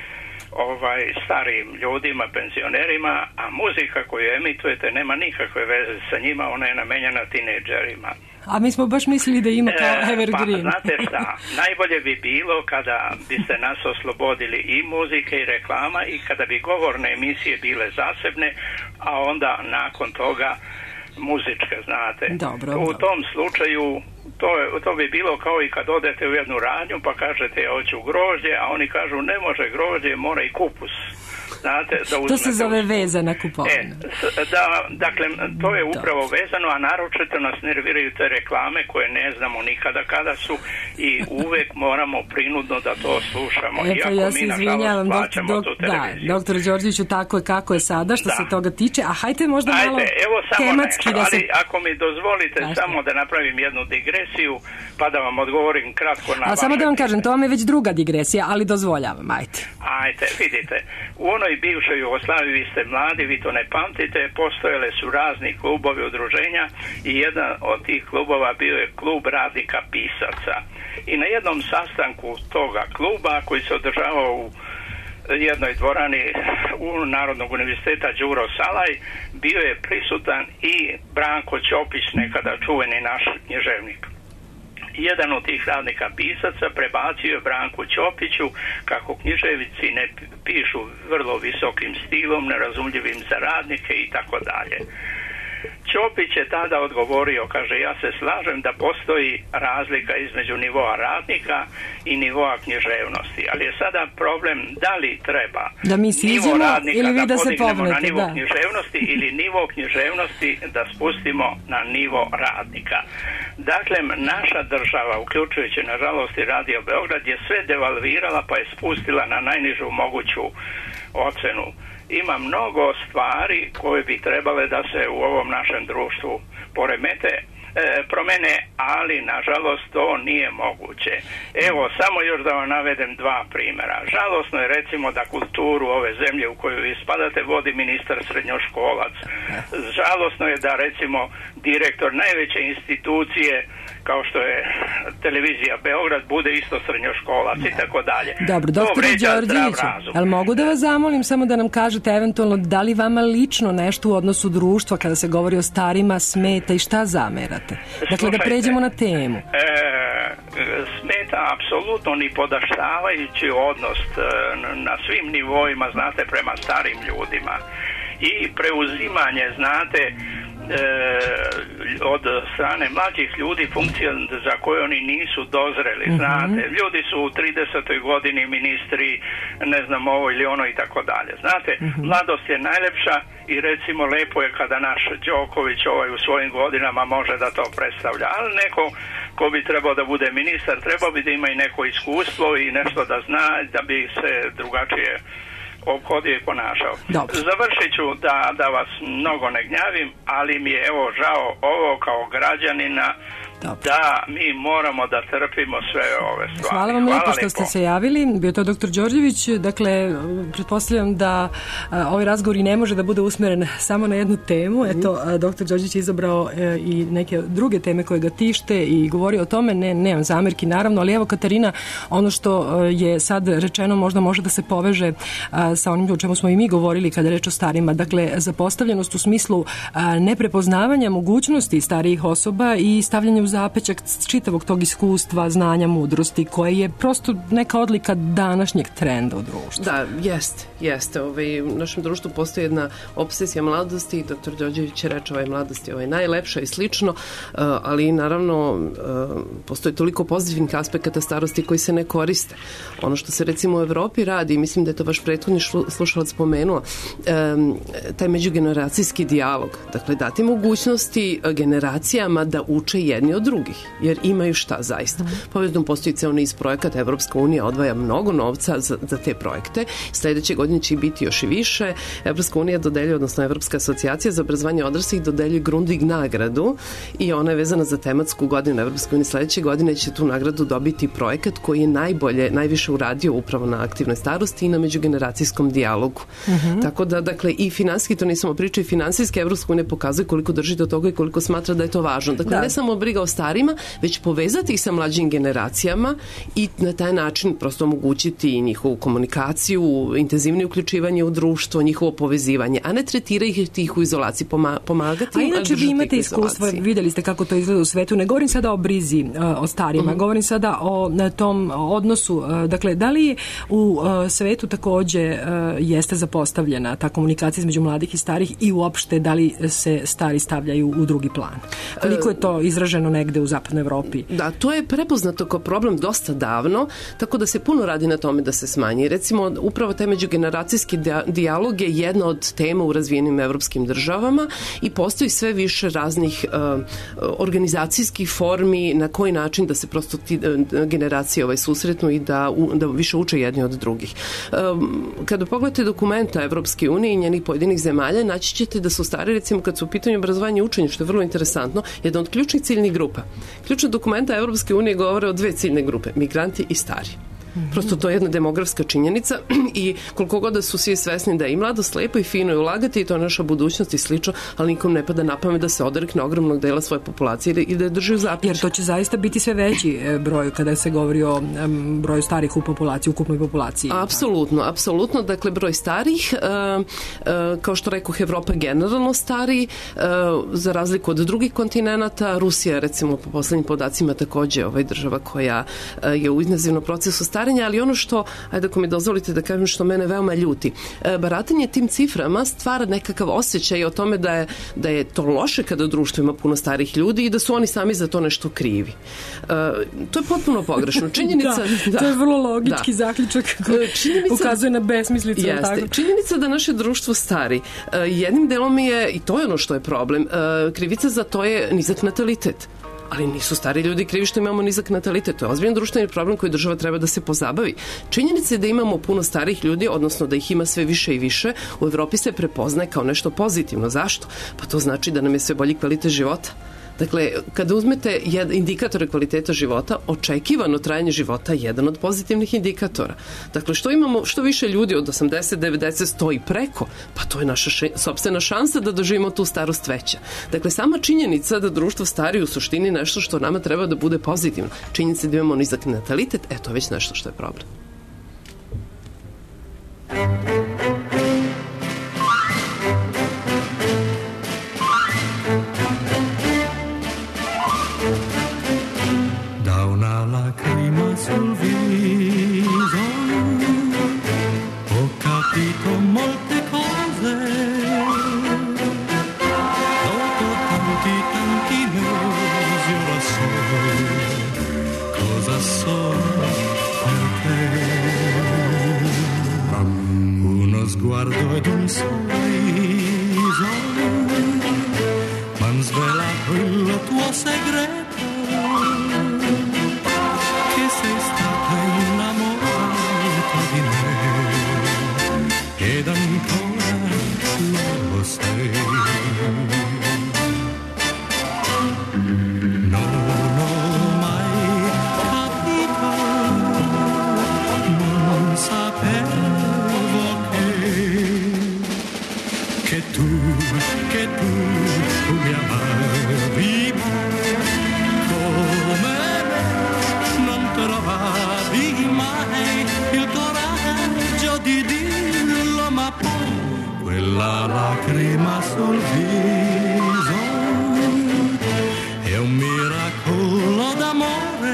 [SPEAKER 19] ovaj starijim ljudima, penzionerima, a muzika koju emitujete nema nikakve veze sa njima, ona je namenjena tinejdžerima.
[SPEAKER 1] A mi smo baš mislili da ima kao
[SPEAKER 19] E,
[SPEAKER 1] evergreen.
[SPEAKER 19] Pa, znate šta, najbolje bi bilo kada biste nas oslobodili i muzike i reklama i kada bi govorne emisije bile zasebne, a onda nakon toga muzičke, znate.
[SPEAKER 1] Dobro,
[SPEAKER 19] U
[SPEAKER 1] dobro.
[SPEAKER 19] tom slučaju to, je, to bi bilo kao i kad odete u jednu radnju pa kažete ja hoću grožđe, a oni kažu ne može grožđe, mora i kupus. Znate, da
[SPEAKER 1] To
[SPEAKER 19] uzmete
[SPEAKER 1] se zove
[SPEAKER 19] uz-
[SPEAKER 1] vezana
[SPEAKER 19] E,
[SPEAKER 1] kupovina.
[SPEAKER 19] s- da, dakle, to je upravo vezano, a naročito nas nerviraju te reklame koje ne znamo nikada kada su i uvek moramo prinudno da to slušamo.
[SPEAKER 1] E, pa
[SPEAKER 19] iako
[SPEAKER 1] ja
[SPEAKER 19] mi,
[SPEAKER 1] se
[SPEAKER 19] nažalost,
[SPEAKER 1] izvinjavam, dok,
[SPEAKER 19] plaćamo
[SPEAKER 1] dok,
[SPEAKER 19] tu
[SPEAKER 1] da,
[SPEAKER 19] televiziju.
[SPEAKER 1] doktor Đorđeviću, tako je kako je sada što
[SPEAKER 19] Da.
[SPEAKER 1] se toga tiče, a hajte možda malo
[SPEAKER 19] Ajde, evo samo
[SPEAKER 1] tematski
[SPEAKER 19] nešto,
[SPEAKER 1] da se...
[SPEAKER 19] ali ako mi dozvolite
[SPEAKER 1] Kaži.
[SPEAKER 19] samo da napravim jednu digresiju, pa da vam odgovorim kratko na
[SPEAKER 1] A samo
[SPEAKER 19] vaše
[SPEAKER 1] da vam kažem, to vam je već druga digresija, ali dozvoljavam, ajte.
[SPEAKER 19] Ajde, vidite, u onoj bivšoj Jugoslaviji vi ste mladi, vi to ne pamtite, postojale su razni klubovi, udruženja i jedan od tih klubova bio je klub radnika pisaca. I na jednom sastanku toga kluba koji se održavao u jednoj dvorani u Narodnog univerziteta Đuro Salaj, bio je prisutan i Branko Ćopić, nekada čuveni naš književnik. Jedan od tih radnika pisaca prebacio je Branku Ćopiću kako književnici ne pišu vrlo visokim stilom, nerazumljivim za radnike i tako dalje. Ćopić je tada odgovorio, kaže, ja se slažem da postoji razlika između nivoa radnika i nivoa književnosti, ali je sada problem da li treba
[SPEAKER 1] Da mi
[SPEAKER 19] nivo
[SPEAKER 1] siđemo
[SPEAKER 19] radnika
[SPEAKER 1] ili vi da se
[SPEAKER 19] podignemo na
[SPEAKER 1] pognete,
[SPEAKER 19] nivo
[SPEAKER 1] da.
[SPEAKER 19] književnosti ili nivo književnosti da spustimo na nivo radnika. Dakle, naša država, uključujući nažalost i Radio Beograd, je sve devalvirala pa je spustila na najnižu moguću ocenu. Ima mnogo stvari koje bi trebale da se u ovom našem društvu poremete, e, promene, ali nažalost to nije moguće. Evo, samo još da vam navedem dva primjera. Žalosno je recimo da kulturu ove zemlje u koju vi spadate vodi ministar srednjoškolac. Žalosno je da recimo direktor najveće institucije kao što je televizija Beograd bude isto srednjoškolac i tako dalje.
[SPEAKER 1] Dobro,
[SPEAKER 19] To
[SPEAKER 1] doktore
[SPEAKER 19] vređa zdrav
[SPEAKER 1] Đorđeviću,
[SPEAKER 19] razum.
[SPEAKER 1] ali mogu da vas zamolim samo da nam kažete eventualno da li vama lično nešto u odnosu društva kada se govori o starima smeta i šta zamerate? Dakle, da
[SPEAKER 19] Slušajte,
[SPEAKER 1] pređemo na temu.
[SPEAKER 19] E, smeta apsolutno ni podaštavajući odnos e, na svim nivoima, znate, prema starim ljudima i preuzimanje, znate, e, od strane mlađih ljudi funkcija za koje oni nisu dozreli,
[SPEAKER 20] Mhm.
[SPEAKER 19] znate, ljudi su u tridesetoj godini ministri, ne znam, ovo ili ono i tako dalje, znate,
[SPEAKER 20] Mhm.
[SPEAKER 19] mladost je najlepša i recimo lepo je kada naš Đoković ovaj u svojim godinama može da to predstavlja, ali neko ko bi trebao da bude ministar, trebao bi da ima i neko iskustvo i nešto da zna, da bi se drugačije ophodio i ponašao.
[SPEAKER 1] Dobro.
[SPEAKER 19] Završit ću da, da vas mnogo ne gnjavim, ali mi je evo žao ovo kao građanina da mi moramo da trpimo sve ove stvari.
[SPEAKER 1] Hvala vam lijepo što ste se javili. Bio to doktor Đorđević. Dakle, pretpostavljam da a, ovaj razgovor i ne može da bude usmeren samo na jednu temu. Eto, a, doktor Đorđević je izabrao e, i neke druge teme koje ga tište i govori o tome. Ne, nemam zamerki, naravno, ali evo, Katarina, ono što je sad rečeno možda može da se poveže a, sa onim o čemu smo i mi govorili kada je reč o starima. Dakle, zapostavljenost u smislu a, neprepoznavanja mogućnosti starijih osoba i stavljanje u zapećak čitavog tog iskustva, znanja, mudrosti, koje je prosto neka odlika današnjeg trenda u društvu.
[SPEAKER 4] Da, jeste, jeste. Ovaj, u našem društvu postoji jedna obsesija mladosti, doktor Đorđević je reče ovaj mladost je ovaj najlepša i slično, ali naravno postoji toliko pozitivnih aspekata starosti koji se ne koriste. Ono što se recimo u Evropi radi, mislim da je to vaš prethodni slušalac spomenuo, taj međugeneracijski dijalog, dakle dati mogućnosti generacijama da uče jedni od drugih, jer imaju šta zaista. Povedom postoji ceo niz projekata, Evropska unija odvaja mnogo novca za, za te projekte. Sledeće godine će biti još i više. Evropska unija dodeljuje, odnosno Evropska asocijacija za obrazovanje odraslih dodeljuje Grundig nagradu i ona je vezana za tematsku godinu Evropske unije. Sledeće godine će tu nagradu dobiti projekat koji je najbolje, najviše uradio upravo na aktivnoj starosti i na međugeneracijskom dijalogu. Mm-hmm. Tako da, dakle, i finansijski, to nismo pričali, finansijski Evropska unija pokazuje koliko drži do toga i koliko smatra da je to važno. Dakle, da. ne samo briga o starima, već povezati ih sa mlađim generacijama i na taj način prosto omogućiti njihovu komunikaciju, intenzivnije uključivanje u društvo, njihovo povezivanje, a ne tretirati ih u izolaciji, pomagati.
[SPEAKER 1] A inače vi imate iskustva, vidjeli ste kako to izgleda u svetu, ne govorim sada o brizi uh, o starima, mm-hmm. govorim sada o na tom odnosu, uh, dakle, da li u uh, svetu takođe uh, jeste zapostavljena ta komunikacija između mladih i starih i uopšte da li se stari stavljaju u drugi plan? Koliko je to izraženo negde u zapadnoj Evropi?
[SPEAKER 4] Da, to je prepoznato kao problem dosta davno, tako da se puno radi na tome da se smanji. Recimo, upravo taj međugeneracijski dijalog je jedna od tema u razvijenim evropskim državama i postoji sve više raznih uh, organizacijskih formi na koji način da se prosto ti uh, generacije ovaj susretnu i da, u, da više uče jedni od drugih. Um, kada pogledate dokumenta Evropske unije i njenih pojedinih zemalja, naći ćete da su stari, recimo kad su u pitanju obrazovanja i učenja, što je vrlo interesantno, jedan od ključnih ciljnih grupa. Ključna dokumenta Evropske unije govore o dve ciljne grupe, migranti i stari. Prosto to je jedna demografska činjenica i koliko god da su svi svesni da je i mladost lepo i fino i ulagati i to je naša budućnost i slično, ali nikom ne pada na pamet da se odrekne ogromnog dela svoje populacije i da je drži u zapiču.
[SPEAKER 1] Jer to će zaista biti sve veći broj kada se govori o broju starih u populaciji, ukupnoj populaciji.
[SPEAKER 4] Apsolutno, apsolutno. Dakle, broj starih, kao što rekoh, Evropa generalno stari, za razliku od drugih kontinenata. Rusija, recimo, po poslednjim podacima takođe ovaj država koja je u intenzivnom procesu starenja, ali ono što, ajde ako mi dozvolite da kažem što mene veoma ljuti, baratanje tim ciframa stvara nekakav osjećaj o tome da je, da je to loše kada u društvu ima puno starih ljudi i da su oni sami za to nešto krivi. To je potpuno pogrešno. Činjenica,
[SPEAKER 1] da,
[SPEAKER 4] da,
[SPEAKER 1] to je vrlo logički
[SPEAKER 4] da.
[SPEAKER 1] zaključak koji ukazuje na besmislicu.
[SPEAKER 4] Jeste.
[SPEAKER 1] Tako.
[SPEAKER 4] Činjenica da naše društvo stari. Jednim delom je, i to je ono što je problem, krivica za to je nizak natalitet. Ali nisu stari ljudi krivi što imamo nizak natalitet. To je ozbiljan društveni problem koji država treba da se pozabavi. Činjenica je da imamo puno starih ljudi, odnosno da ih ima sve više i više, u Evropi se prepoznaje kao nešto pozitivno. Zašto? Pa to znači da nam je sve bolji kvalitet života. Dakle, kada uzmete indikatore kvaliteta života, očekivano trajanje života je jedan od pozitivnih indikatora. Dakle, što imamo, što više ljudi od osamdeset, devedeset, sto i preko, pa to je naša še, sopstvena šansa da doživimo tu starost veća. Dakle, sama činjenica da društvo stari u suštini nešto što nama treba da bude pozitivno. Činjenica da imamo nizak natalitet, e, to je već nešto što je problem.
[SPEAKER 15] Sul viso ho capito molte cose dopo tanti tanti mesi ora so cosa sono per te, uno sguardo ed un sorriso m'han svelato il tuo segreto, sei stata innamorata di me ed ancora lo sei. Non ho mai capito, non sapevo che che tu, che tu mi amavi come trovavi mai il coraggio di dirlo, ma poi quella lacrima sul viso è un miracolo d'amore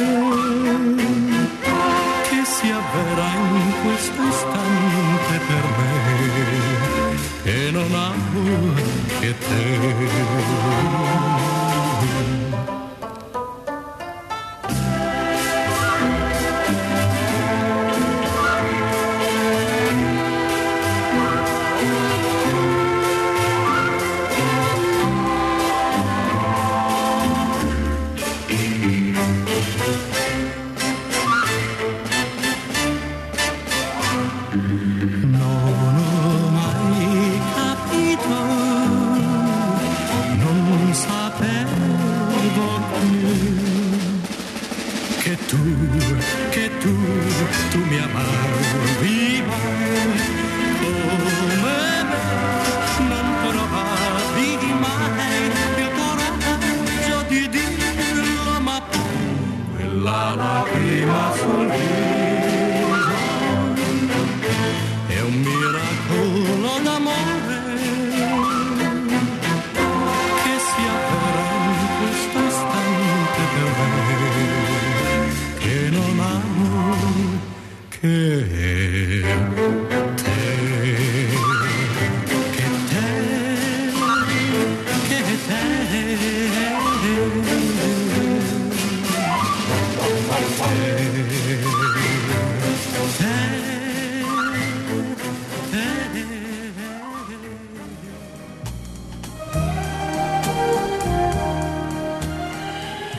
[SPEAKER 15] che si avvera in questo istante per me e non amo che te. Sapevo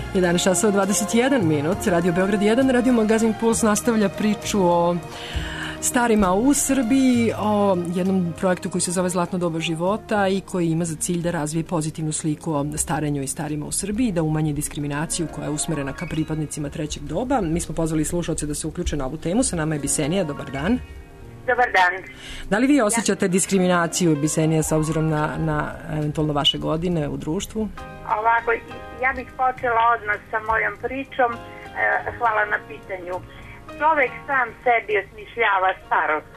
[SPEAKER 1] jedanaest časova dvadeset jedan minut, Radio Beograd jedan, Radio Magazin Puls nastavlja priču o starima u Srbiji, o jednom projektu koji se zove Zlatno doba života i koji ima za cilj da razvije pozitivnu sliku o starenju i starima u Srbiji, da umanji diskriminaciju koja je usmerena ka pripadnicima trećeg doba. Mi smo pozvali slušalce da se uključe na ovu temu. Sa nama je Bisenija, dobar dan.
[SPEAKER 20] Dobar dan.
[SPEAKER 1] Da li vi osjećate diskriminaciju, Bisenija, s obzirom na, na eventualno vaše godine u društvu?
[SPEAKER 20] Ovako, ja bih počela odmah sa mojom pričom. Hvala na pitanju. Čovek sam sebi osmišljava starost.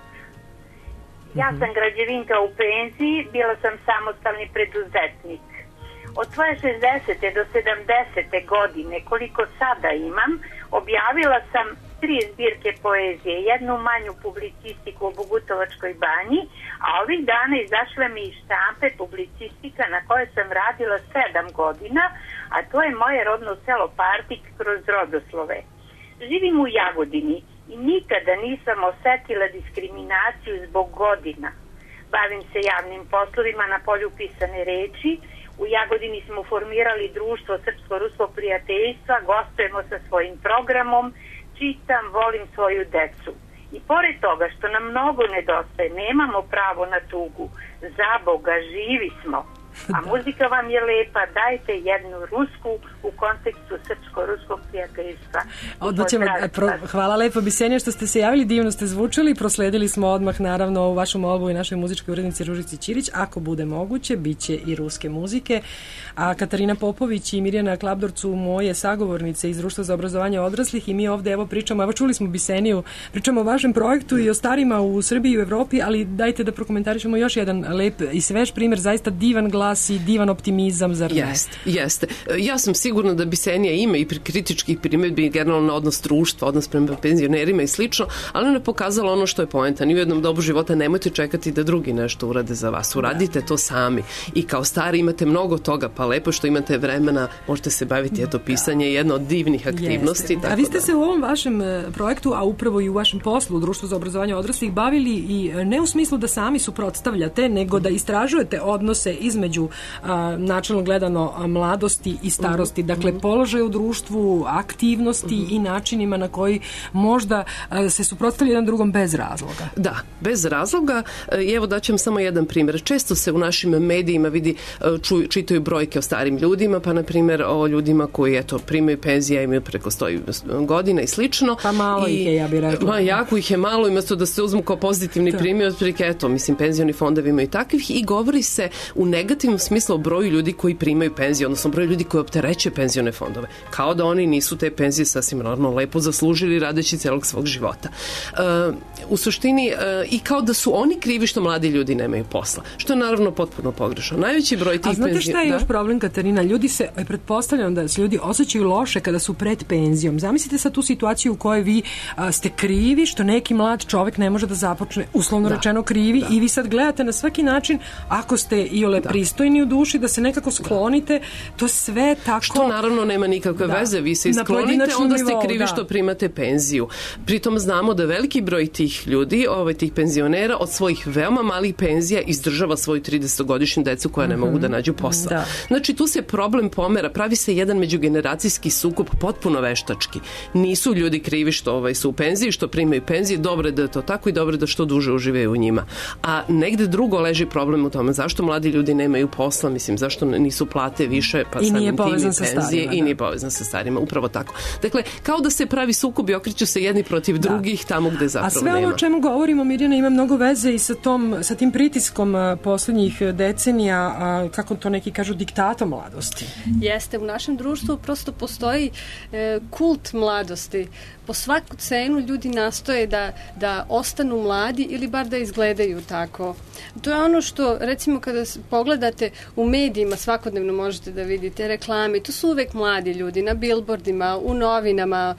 [SPEAKER 20] Ja sam građevinka u penziji, bila sam samostalni preduzetnik. Od svoje šezdesete do sedamdesete godine, koliko sada imam, objavila sam tri zbirke poezije, jednu manju publicistiku o Bogutovačkoj banji, a ovih dana izašla mi iz štampe publicistika na kojoj sam radila sedam godina, a to je moje rodno selo Partik kroz rodoslove. Živim u Jagodini i nikada nisam osetila diskriminaciju zbog godina. Bavim se javnim poslovima na polju pisane reči. U Jagodini smo formirali društvo Srpsko-ruskog prijateljstva, gostujemo sa svojim programom, čitam, volim svoju decu. I pored toga što nam mnogo nedostaje, nemamo pravo na tugu. Za Boga, živi smo. A muzika vam je lepa, dajte jednu rusku u kontekstu srpsko-ruskog prijateljstva.
[SPEAKER 1] Odlućemo, pro, hvala lepo, Bisenija, što ste se javili, divno ste zvučali, prosledili smo odmah naravno u vašu molbu i našoj muzičkoj urednici Ružici Ćirić, ako bude moguće, bit će i ruske muzike. A Katarina Popović i Mirjana Klabdor su moje sagovornice iz Društva za obrazovanje odraslih i mi ovde evo pričamo, evo čuli smo Biseniju, pričamo o vašem projektu i o starima u Srbiji i u Evropi, ali dajte da prokomentarišemo još jedan lep i svež primjer, zaista divan glas i divan optimizam, zar ne?
[SPEAKER 4] Jeste, jeste. Ja sam sigurna da Bisenija ima i kritičkih primjedbi generalno na odnos društva, odnos prema penzionerima i slično, ali ona je pokazala ono što je poenta. Ni u jednom dobu života nemojte čekati da drugi nešto urade za vas. Uradite to sami. I kao stari imate mnogo toga, pa lepo što imate vremena, možete se baviti, eto, pisanje je jedna od divnih aktivnosti.
[SPEAKER 1] A vi ste se u ovom vašem projektu, a upravo i u vašem poslu u Društvu za obrazovanje odraslih bavili i ne u smislu da sami suprotstavljate, nego da istražujete odnose između a, načelno gledano mladosti i starosti. Dakle, položaj u društvu, aktivnosti i načinima na koji možda a, se suprotstavlja jedan drugom bez razloga.
[SPEAKER 4] Da, bez razloga. I evo daćem samo jedan primjer. Često se u našim medijima vidi, čuju, čitaju brojke o starim ljudima, pa na primjer o ljudima koji eto, primaju penzije, imaju preko sto godina i slično.
[SPEAKER 1] Pa malo
[SPEAKER 4] I,
[SPEAKER 1] ih je, ja bih rekla.
[SPEAKER 4] Ma, jako ih je malo, umjesto da se uzmu kao pozitivni da. primjer, otprilike, eto, mislim, penzioni fondovi imaju takvih i govori se u negativnom smislu o broju ljudi koji primaju penzije, odnosno broju ljudi koji optereće penzione fondove. Kao da oni nisu te penzije sasvim normalno lepo zaslužili radeći celog svog života. Uh, u suštini uh, i kao da su oni krivi što mladi ljudi nemaju posla, što je naravno potpuno pogrešno. Najveći broj tih penzija...
[SPEAKER 1] A znate šta je
[SPEAKER 4] da?
[SPEAKER 1] još problem, Katarina? Ljudi se, pretpostavljam da se ljudi osjećaju loše kada su pred penzijom. Zamislite sad tu situaciju u kojoj vi a, ste krivi što neki mlad čovek ne može da započne, uslovno da. rečeno krivi, da. i vi sad gledate na svaki način, ako ste iole da. pristojni u duši, da se nekako sklonite, to sve tako...
[SPEAKER 4] Što naravno nema nikakve da. veze, vi se isklonite, onda ste krivi da. što primate penziju. Pritom znamo da veliki broj tih ljudi, ovaj, tih penzionera, od svojih veoma malih penzija izdržava svoju tridesetogodišnju decu koja ne mm-hmm. mogu da nađu posao. Da. Znači, tu se problem pomera, pravi se jedan međugeneracijski sukob potpuno veštački. Nisu ljudi krivi što ovaj, su u penziji, što primaju penzije, dobro je da je to tako i dobro je da što duže uživaju u njima. A negde drugo leži problem u tome zašto mladi ljudi nemaju posla, mislim, zašto nisu plate više, pa samim tim i penzije i nije povezan sa starima, upravo tako. Dakle, kao da se pravi sukob i okreću se jedni protiv da. drugih tamo gde zapravo nema.
[SPEAKER 1] A sve ovo o čemu govorimo, Mirjana, ima mnogo veze i sa, tom, sa tim pritiskom poslednjih decenija, a, kako to neki kažu, diktatom mladosti.
[SPEAKER 5] Jeste, u našem društvu prosto postoji e, kult mladosti. Po svaku cenu ljudi nastoje da, da ostanu mladi ili bar da izgledaju tako. To je ono što, recimo, kada pogledate u medijima, svakodnevno možete da vidite reklame, to su uvek mladi ljudi, na billboardima, u novinama,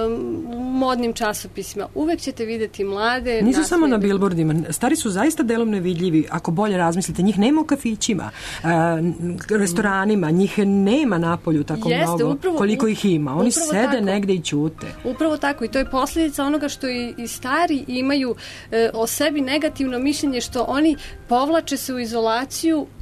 [SPEAKER 5] u modnim časopisima. Uvek ćete videti mlade...
[SPEAKER 1] Nisu samo na billboardima, stari su zaista delom nevidljivi, ako bolje razmislite. Njih nema u kafićima, restoranima, njih nema napolju tako Jeste, mnogo, upravo, koliko ih ima. Oni sede tako. negde i ćute.
[SPEAKER 5] Upravo tako, i to je posljedica onoga što i, i stari imaju e, o sebi negativno mišljenje, što oni povlače se u izolaciju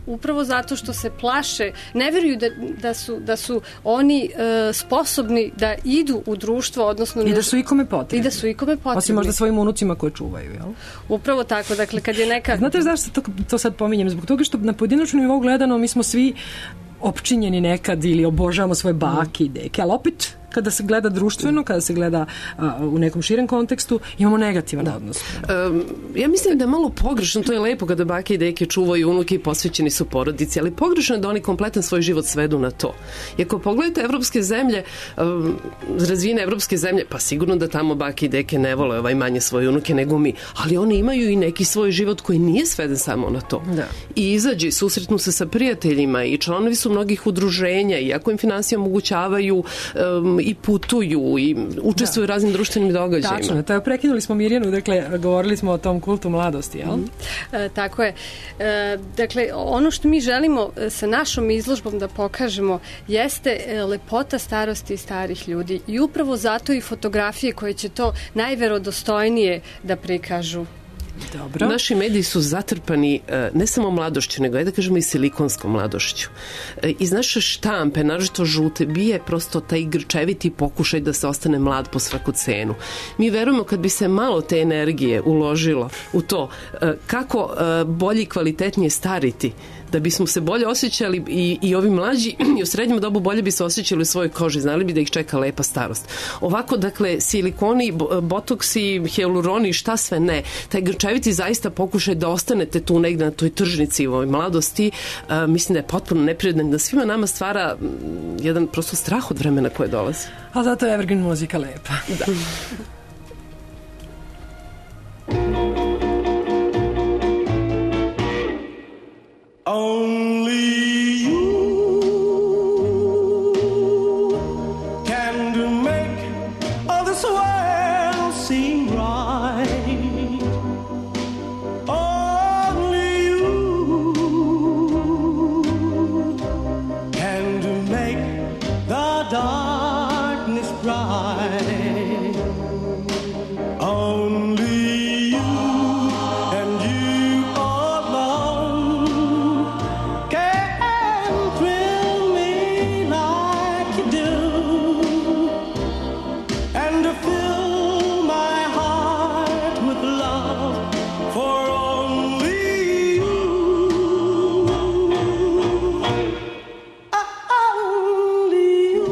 [SPEAKER 5] upravo zato što se plaše, ne veruju da, da, su, da su oni e, sposobni da idu u društvo, odnosno...
[SPEAKER 1] I da su ikome potrebni.
[SPEAKER 5] I da su ikome potrebni.
[SPEAKER 1] Osim možda svojim unucima koje čuvaju, jel?
[SPEAKER 5] Upravo tako, dakle, kad je neka...
[SPEAKER 1] Znate zašto to, to sad pominjem? Zbog toga što na pojedinačnom nivou gledano mi smo svi opčinjeni nekad ili obožavamo svoje bake i deke, ali opet kada se gleda društveno, kada se gleda a, u nekom širem kontekstu, imamo negativan da. odnos.
[SPEAKER 4] Um, ja mislim da je malo pogrešno, to je lepo kada bake i deke čuvaju unuke i posvećeni su porodici, ali pogrešno je da oni kompletan svoj život svedu na to. I ako pogledate evropske zemlje, um, razvijene evropske zemlje, pa sigurno da tamo bake i deke ne vole ovaj manje svoje unuke nego mi, ali oni imaju i neki svoj život koji nije sveden samo na to.
[SPEAKER 1] Da.
[SPEAKER 4] I izađe, susretnu se sa prijateljima i članovi su mnogih udruženja i ako im financije omogućavaju um, i putuju i učestvuju u raznim društvenim događajima.
[SPEAKER 1] Tačno, to je, prekinuli smo Mirjanu, dakle, govorili smo o tom kultu mladosti, jel?
[SPEAKER 5] Mm. E, tako je. E, dakle, ono što mi želimo sa našom izložbom da pokažemo jeste lepota starosti i starih ljudi i upravo zato i fotografije koje će to najverodostojnije da prikažu.
[SPEAKER 1] Dobro.
[SPEAKER 4] Naši mediji su zatrpani ne samo mladošću, nego je da kažemo i silikonskom mladošću. Iz naše štampe, naročito žute, bije prosto taj grčeviti pokušaj da se ostane mlad po svaku cenu. Mi verujemo kad bi se malo te energije uložilo u to kako bolje i kvalitetnije stariti, da bismo se bolje osjećali i, i ovi mlađi i u srednjem dobu bolje bi se osjećali u svojoj koži, znali bi da ih čeka lepa starost. Ovako, dakle, silikoni, botoksi, hialuroni, šta sve ne, taj grčeviti zaista pokušaj da ostanete tu negde na toj tržnici u ovoj mladosti, a, mislim da je potpuno neprirodan, da svima nama stvara m, jedan prosto strah od vremena koje dolazi.
[SPEAKER 1] A zato je evergreen muzika lepa.
[SPEAKER 4] Da.
[SPEAKER 15] Only you can do make all this world seem right. Only you can do make the darkness bright. Only you and you alone can thrill me like you do, and to fill my heart with love for only you. Only you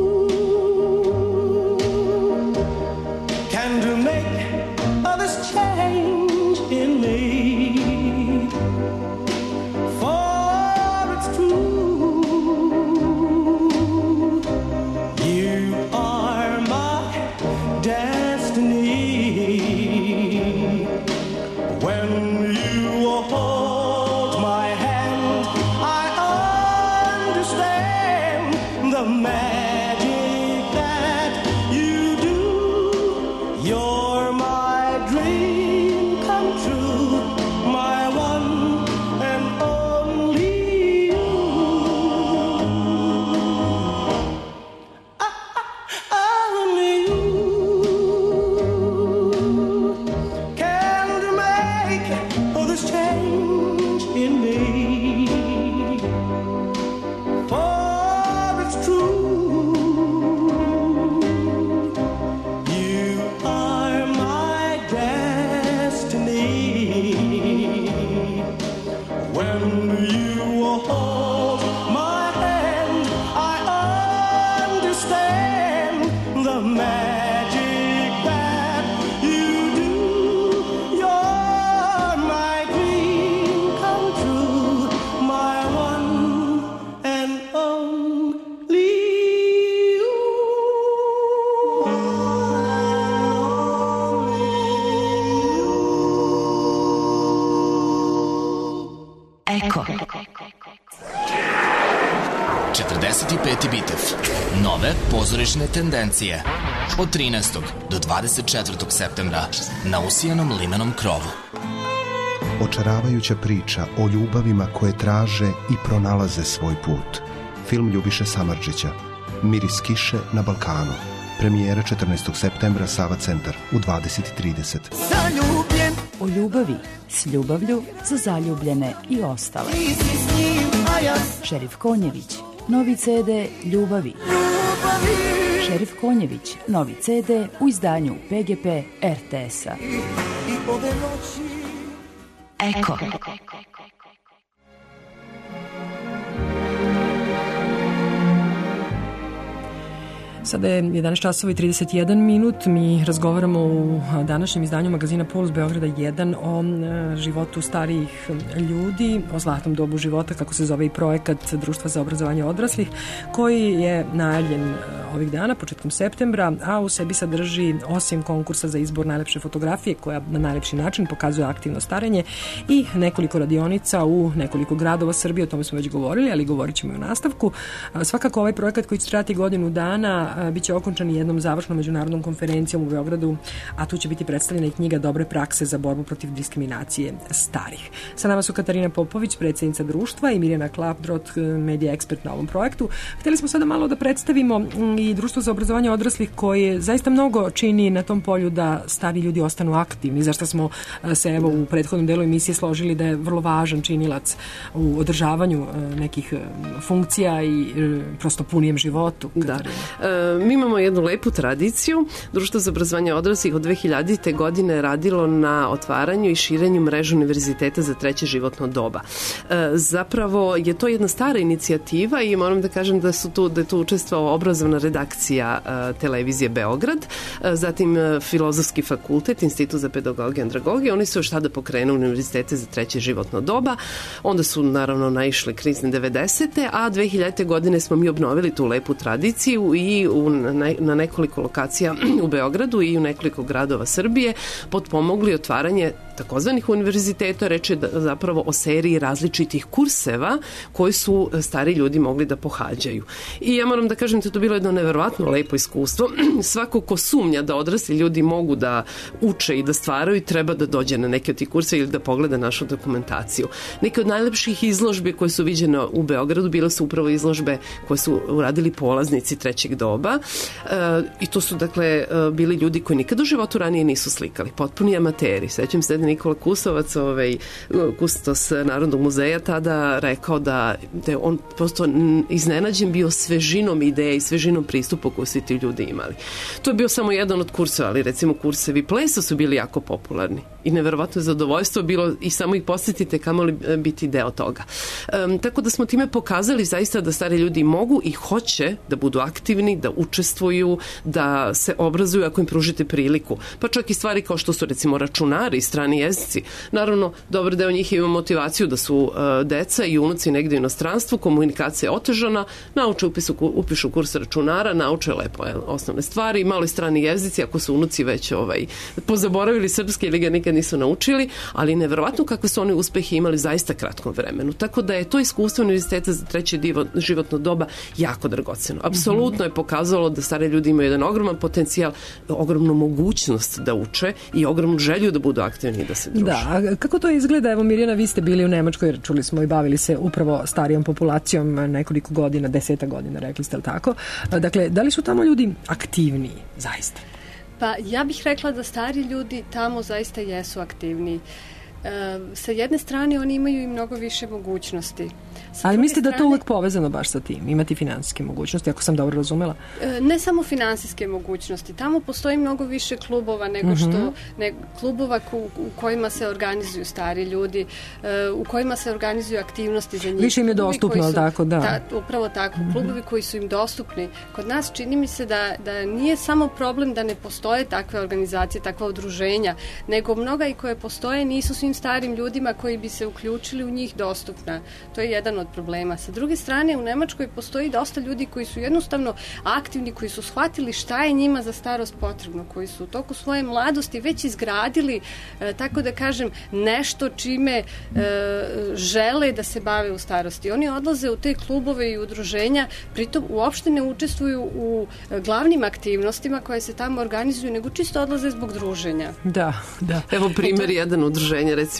[SPEAKER 15] can to make all this change in me. For it's true, you are my destiny. When you hold my hand, I understand the magic that you do. You're my dream come true, my one and only you. Only you can make all this change in me. For it's true, you are my destiny. When you hold my hand, I understand the magic that you do. You're my dream come true, my one and only you.
[SPEAKER 11] Eko.
[SPEAKER 9] četrdeset peti bitev. Nove pozorišne tendencije. Od trinaestog do dvadeset četvrtog septembra na usijanom limenom krovu.
[SPEAKER 10] Očaravajuća priča o ljubavima koje traže i pronalaze svoj put. Film Ljubiše Samardžića. Miris kiše na Balkanu. Premijera četrnaestog septembra, Sava centar u dvadeset i trideset.
[SPEAKER 1] U
[SPEAKER 11] o ljubavi, s ljubavlju za zaljubljene i ostale. Šerif Konjević, novi ce de Ljubavi. Šerif Konjević, novi ce de u izdanju P G P R T S-a. Eko.
[SPEAKER 1] Sada je jedanaest časova i trideset jedan minut. Mi razgovaramo u današnjem izdanju magazina Puls Beograda jedan o životu starijih ljudi, o zlatnom dobu života, kako se zove i projekat Društva za obrazovanje odraslih, koji je najavljen ovih dana, početkom septembra, a u sebi sadrži, osim konkursa za izbor najlepše fotografije, koja na najlepši način pokazuje aktivno starenje, i nekoliko radionica u nekoliko gradova Srbije, o tome smo već govorili, ali govorit ćemo i u nastavku. Svakako ovaj projekat koji će trajati godinu dana biće okončan jednom završnom međunarodnom konferencijom u Beogradu, a tu će biti predstavljena i knjiga Dobre prakse za borbu protiv diskriminacije starih. Sa nama su Katarina Popović, predsjednica društva, i Mirjana Klapdrot, medija ekspert na ovom projektu. Hteli smo sada malo da predstavimo i Društvo za obrazovanje odraslih, koje zaista mnogo čini na tom polju da stari ljudi ostanu aktivni, zašto smo se evo u prethodnom delu emisije složili da je vrlo važan činilac u održavanju nekih funkcija i prosto punijem životu. Katarina.
[SPEAKER 4] Da. Mi imamo jednu lepu tradiciju. Društvo za obrazovanje odraslih od dve hiljadite. godine radilo na otvaranju i širenju mreže univerziteta za treće životno doba. Zapravo je to jedna stara inicijativa i moram da kažem da su tu, da je tu učestvovala obrazovna redakcija televizije Beograd, zatim Filozofski fakultet, Institut za pedagogiju i andragogiju. Oni su još tada pokrenuli univerzitete za treće životno doba. Onda su naravno naišle krizne devedesete. a dve hiljadite. godine smo mi obnovili tu lepu tradiciju i u, na, na nekoliko lokacija u Beogradu i u nekoliko gradova Srbije potpomogli otvaranje takozvanih univerziteta. Reč je da, zapravo o seriji različitih kurseva koji su stari ljudi mogli da pohađaju. I ja moram da kažem da je to bilo jedno neverovatno lepo iskustvo. Svako ko sumnja da odrasli ljudi mogu da uče i da stvaraju, treba da dođe na neke od tih kursa ili da pogleda našu dokumentaciju. Neke od najlepših izložbi koje su viđene u Beogradu bile su upravo izložbe koje su uradili polaznici trećeg doba. E, I to su dakle bili ljudi koji nikad u životu ranije nisu slikali, potpuni amateri. Sećam se da Nikola Kusovac, ovaj, kustos Narodnog muzeja, tada rekao da, da je on prosto iznenađen bio svežinom ideje i svežinom pristupa koju su ti ljudi imali. To je bio samo jedan od kurseva, ali recimo kursevi plesa su bili jako popularni i neverovatno zadovoljstvo bilo i samo ih posjetite kamoli biti deo toga. Um, tako da smo time pokazali zaista da stari ljudi mogu i hoće da budu aktivni, da učestvuju, da se obrazuju ako im pružite priliku. Pa čak i stvari kao što su recimo računari i strani jezici. Naravno, dobar deo njih ima motivaciju da su uh, deca i unuci negde u inostranstvu, komunikacija je otežana, nauče upisu, upišu kurs računara, nauče lepo je, osnovne stvari, malo i strani jezici, ako su unuci već ovaj, pozaboravili srpski ili ga nikad nisu naučili, ali neverovatno kakve su oni uspehe imali zaista kratkom vremenu. Tako da je to iskustvo univerziteta za treće divo, životno doba jako dragoceno. Apsolutno je pokazalo da stari ljudi imaju jedan ogroman potencijal, ogromnu mogućnost da uče i ogromnu želju da budu aktivni i da se druže.
[SPEAKER 1] Da, a kako to izgleda? Evo Mirjana, vi ste bili u Nemačkoj, čuli smo i bavili se upravo starijom populacijom nekoliko godina, deseta godina, rekli ste, li tako? Dakle, da li su tamo ljudi aktivniji, zaista?
[SPEAKER 5] Pa ja bih rekla da stari ljudi tamo zaista jesu aktivniji. E, sa jedne strane oni imaju i mnogo više mogućnosti. Sa
[SPEAKER 1] Ali mislite
[SPEAKER 5] strane,
[SPEAKER 1] da to uvek povezano baš sa tim, imati finansijske mogućnosti, ako sam dobro razumela?
[SPEAKER 5] E, ne samo finansijske mogućnosti, tamo postoji mnogo više klubova nego što, mm-hmm. ne, klubova ku, u kojima se organizuju stari ljudi, e, u kojima se organizuju aktivnosti za njih.
[SPEAKER 1] Više im je dostupno, ali tako, da.
[SPEAKER 5] Ta, upravo tako, mm-hmm. klubovi koji su im dostupni. Kod nas čini mi se da, da nije samo problem da ne postoje takve organizacije, takva udruženja, nego mnoga i koje postoje nisu svim starim ljudima koji bi se uključili u njih dostupna. To je jedan od problema. Sa druge strane, u Nemačkoj postoji dosta ljudi koji su jednostavno aktivni, koji su shvatili šta je njima za starost potrebno, koji su u toku svoje mladosti već izgradili, e, tako da kažem, nešto čime e, žele da se bave u starosti. Oni odlaze u te klubove i udruženja, pritom uopšte ne učestvuju u glavnim aktivnostima koje se tamo organizuju, nego čisto odlaze zbog druženja.
[SPEAKER 1] Da, da.
[SPEAKER 4] Evo primjer, jedan udruženja, recimo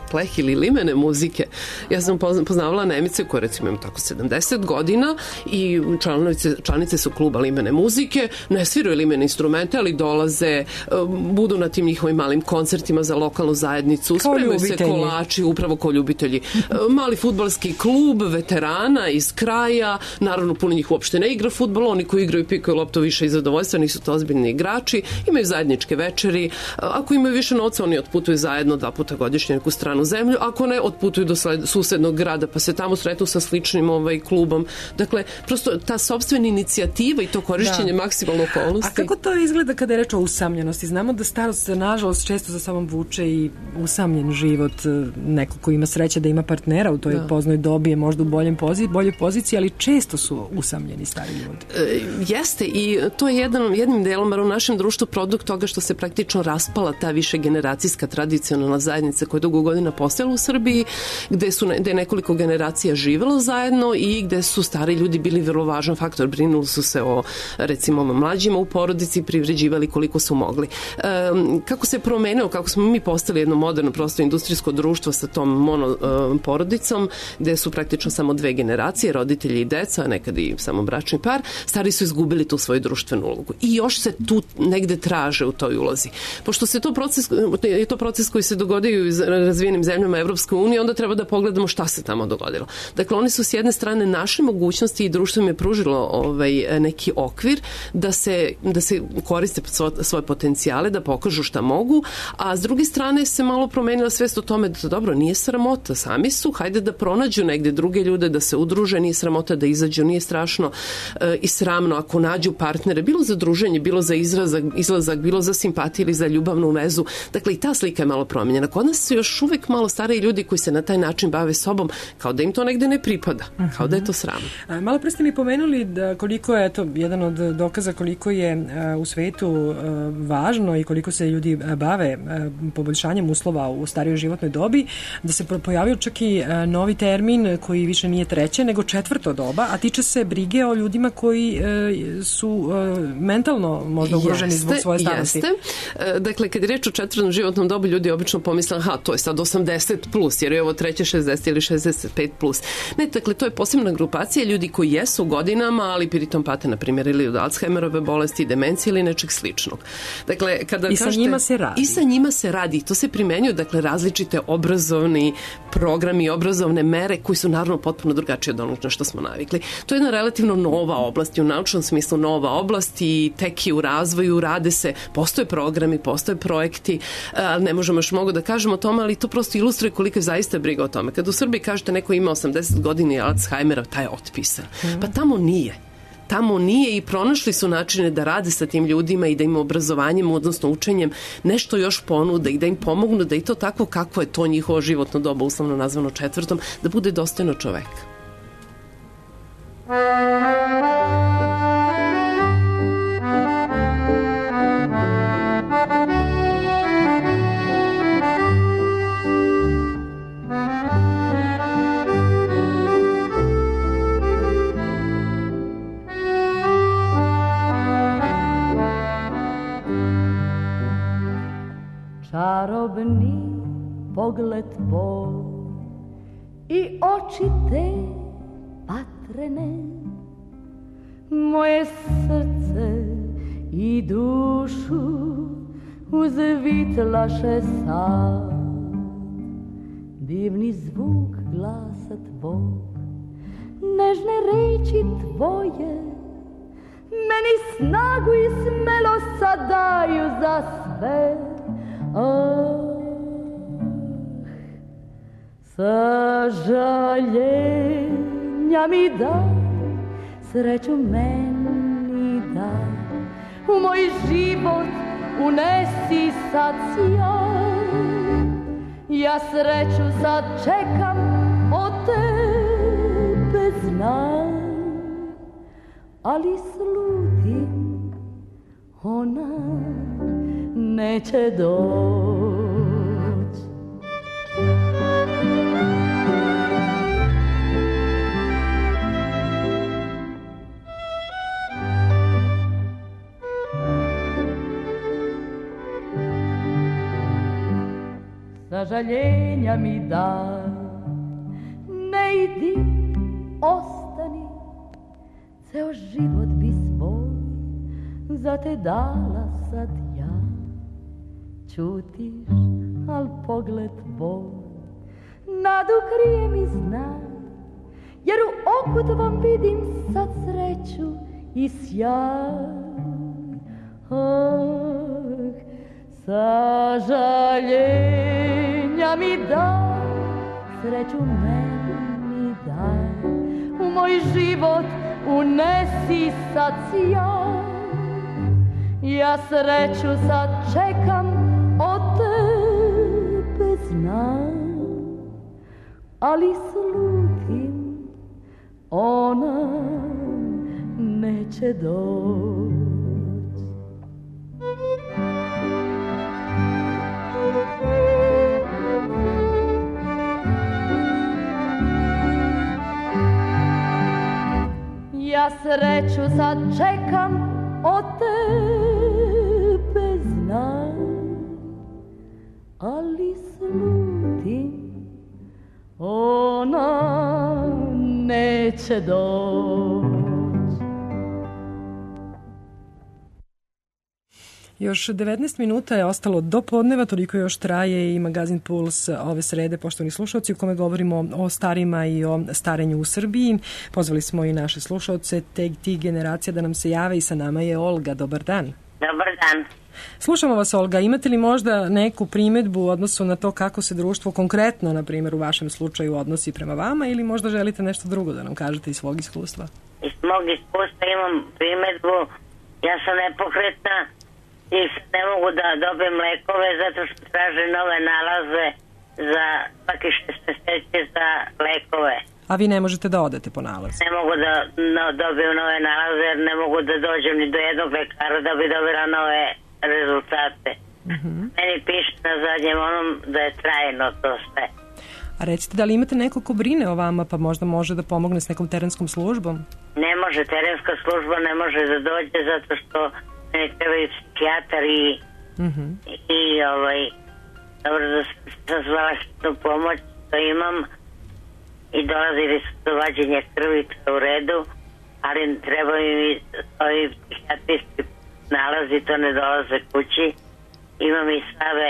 [SPEAKER 4] pleh ili limene muzike. Ja sam poznavala Nemice koje recimo imaju tako sedamdeset godina i članice, članice su kluba limene muzike, ne sviraju limene instrumente, ali dolaze, budu na tim njihovim malim koncertima za lokalnu zajednicu, spremaju se kolači, upravo kao ljubitelji. Mali fudbalski klub veterana iz kraja, naravno puno njih uopšte ne igra fudbal, oni koji igraju i pikaju loptu više iz zadovoljstva, nisu to ozbiljni igrači, imaju zajedničke večeri, ako imaju više novca, oni otputuju zajedno dva puta godišnje neku stranu zemlju, ako ne, otputuju do susednog grada, pa se tamo sretnu sa sličnim ovaj, klubom. Dakle, prosto ta sopstvena inicijativa i to korišćenje da. maksimalno okolnosti.
[SPEAKER 1] A kako to izgleda kada je reč o usamljenosti? Znamo da starost, nažalost, često za sobom vuče i usamljen život. Neko ko ima sreće da ima partnera u toj da. poznoj dobi je možda u boljem pozi, boljoj poziciji, ali često su usamljeni stari ljudi.
[SPEAKER 4] E, jeste i to je jedan, jednim delom, bar u našem društvu, produkt toga što se praktično raspala ta više generacijska tradicionalna zajednica koja je dugo godina postojala u Srbiji, gde, su, gde je nekoliko generacija živelo zajedno i gde su stari ljudi bili vrlo važan faktor. Brinuli su se o, recimo, mlađima u porodici, privređivali koliko su mogli. E, kako se promenilo, kako smo mi postali jedno moderno, prosto industrijsko društvo sa tom mono e, porodicom, gde su praktično samo dve generacije, roditelji i deca, a nekad i samo bračni par, stari su izgubili tu svoju društvenu ulogu. I još se tu negde traže u toj ulozi. Pošto se to proces, je to proces koji se dogodio u razvijenim zemljama Evropske unije, onda treba da pogledamo šta se tamo dogodilo. Dakle, oni su s jedne strane naše mogućnosti i društvo im je pružilo ovaj, neki okvir da se, da se koriste svoje potencijale, da pokažu šta mogu, a s druge strane se malo promenila svest o tome da dobro, nije sramota, sami su, hajde da pronađu negde druge ljude, da se udruže, nije sramota da izađu, nije strašno e, i sramno ako nađu partnere, bilo za druženje, bilo za izrazak, izlazak, bilo za simpatiju ili za ljubavnu vezu. Dakle, i ta slika je malo promenjena. Kod nas su još uvek malo stariji ljudi koji se na taj način bave sobom, kao da im to negde ne pripada, kao da je to sramno.
[SPEAKER 1] A, malo pre ste mi pomenuli da koliko je to jedan od dokaza koliko je a, u svetu a, važno i koliko se ljudi a, bave a, poboljšanjem uslova u starijoj životnoj dobi, da se pojavio čak i a, novi termin koji više nije treće, nego četvrto doba, a tiče se brige o ljudima koji a, su a, mentalno možda ugroženi jeste, zbog svoje starosti.
[SPEAKER 4] Jeste. Dakle, kad je reč o četvrtom životnom dobu, ljudi obično pomisle, aha, to je sad osamdeset plus, jer je ovo treće šezdeset ili šezdeset pet plus. Ne, dakle, to je posebna grupacija ljudi koji jesu godinama, ali pritom pate, na primjer, ili od Alzheimerove bolesti, demencije ili nečeg sličnog. Dakle, kada
[SPEAKER 1] I
[SPEAKER 4] kažete,
[SPEAKER 1] sa njima se radi.
[SPEAKER 4] I sa njima se radi. To se primenjuju, dakle, različite obrazovni programi, obrazovne mere koji su naravno potpuno drugačije od onog na što smo navikli. To je jedna relativno nova oblast i u naučnom smislu nova oblast i tek je u razvoju, rade se, postoje programi, postoje projekti, ali ne možemo još mnogo da kažemo o tome, ali to prosto ilustruje koliko je zaista briga o tome. Kad u Srbiji kažete neko ima osamdeset godina i Alzheimera, taj je otpisan. Mm. Pa tamo nije. Tamo nije i pronašli su načine da rade sa tim ljudima i da im obrazovanjem, odnosno učenjem, nešto još ponude i da im pomognu da i to tako kako je to njihovo životno doba, uslovno nazvano četvrtom, da bude dostojno čoveka.
[SPEAKER 21] Čarobni pogled tvoj i oči te vatrene, moje srce i dušu uzvitlaše sad. Divni zvuk glasa tvog, nežne reči tvoje, meni snagu i smelost sad daju za sve. Ah, sažaljenja mi daj, sreću meni daj, u moj život unesi sad sjaj. Ja sreću sad čekam od tebe znam, ali slutim ona neće doći. sažaljenja mi daj. Ne idi, ostani, ceo život bi svoj za te dala sad ja. Ćutiš, al pogled tvoj nadu krije mi znaj, jer u oku tvom vidim sad sreću i sjaj. Ah, sažaljenja mi daj, sreću meni daj, u moj život unesi sad sjaj. Ja sreću sad čekam od tebe znam, ali slutim ona neće doći. Ja sreću sad čekam od tebe znam, ali slutim ona neće doći.
[SPEAKER 1] Još devetnaest minuta je ostalo do podneva, toliko još traje i magazin Puls ove srede, poštovani slušalci, u kome govorimo o starima i o starenju u Srbiji. Pozvali smo i naše slušalce, te ti generacija da nam se jave i sa nama je Olga. Dobar dan.
[SPEAKER 2] Dobar dan.
[SPEAKER 1] Slušamo vas, Olga. Imate li možda neku primedbu u odnosu na to kako se društvo konkretno, na primjer u vašem slučaju, odnosi prema vama, ili možda želite nešto drugo da nam kažete iz svog iskustva?
[SPEAKER 2] Iz mog iskustva imam primedbu. Ja sam nepokretna i ne mogu da dobijem lekove zato što traže nove nalaze za svaki šest meseci za lekove.
[SPEAKER 1] A vi ne možete da odete po nalaz?
[SPEAKER 2] Ne mogu da no, dobijem nove nalaze jer ne mogu da dođem ni do jednog lekara da bi dobila nove rezultate.
[SPEAKER 1] Uh-huh.
[SPEAKER 2] Meni piše na zadnjem onom da je trajno to sve.
[SPEAKER 1] A recite, da li imate neko ko brine o vama pa možda može da pomogne s nekom terenskom službom?
[SPEAKER 2] Ne može, terenska služba ne može da dođe zato što ne trebaju psihijatar i,
[SPEAKER 1] uh-huh.
[SPEAKER 2] i ovaj, dobro da sam zvala hitnu pomoć, to imam i dolazili su do vađenja krvi, to je u redu, ali trebaju mi ovi psihijatrijski nalazi, to ne dolaze kući. Imam i Save,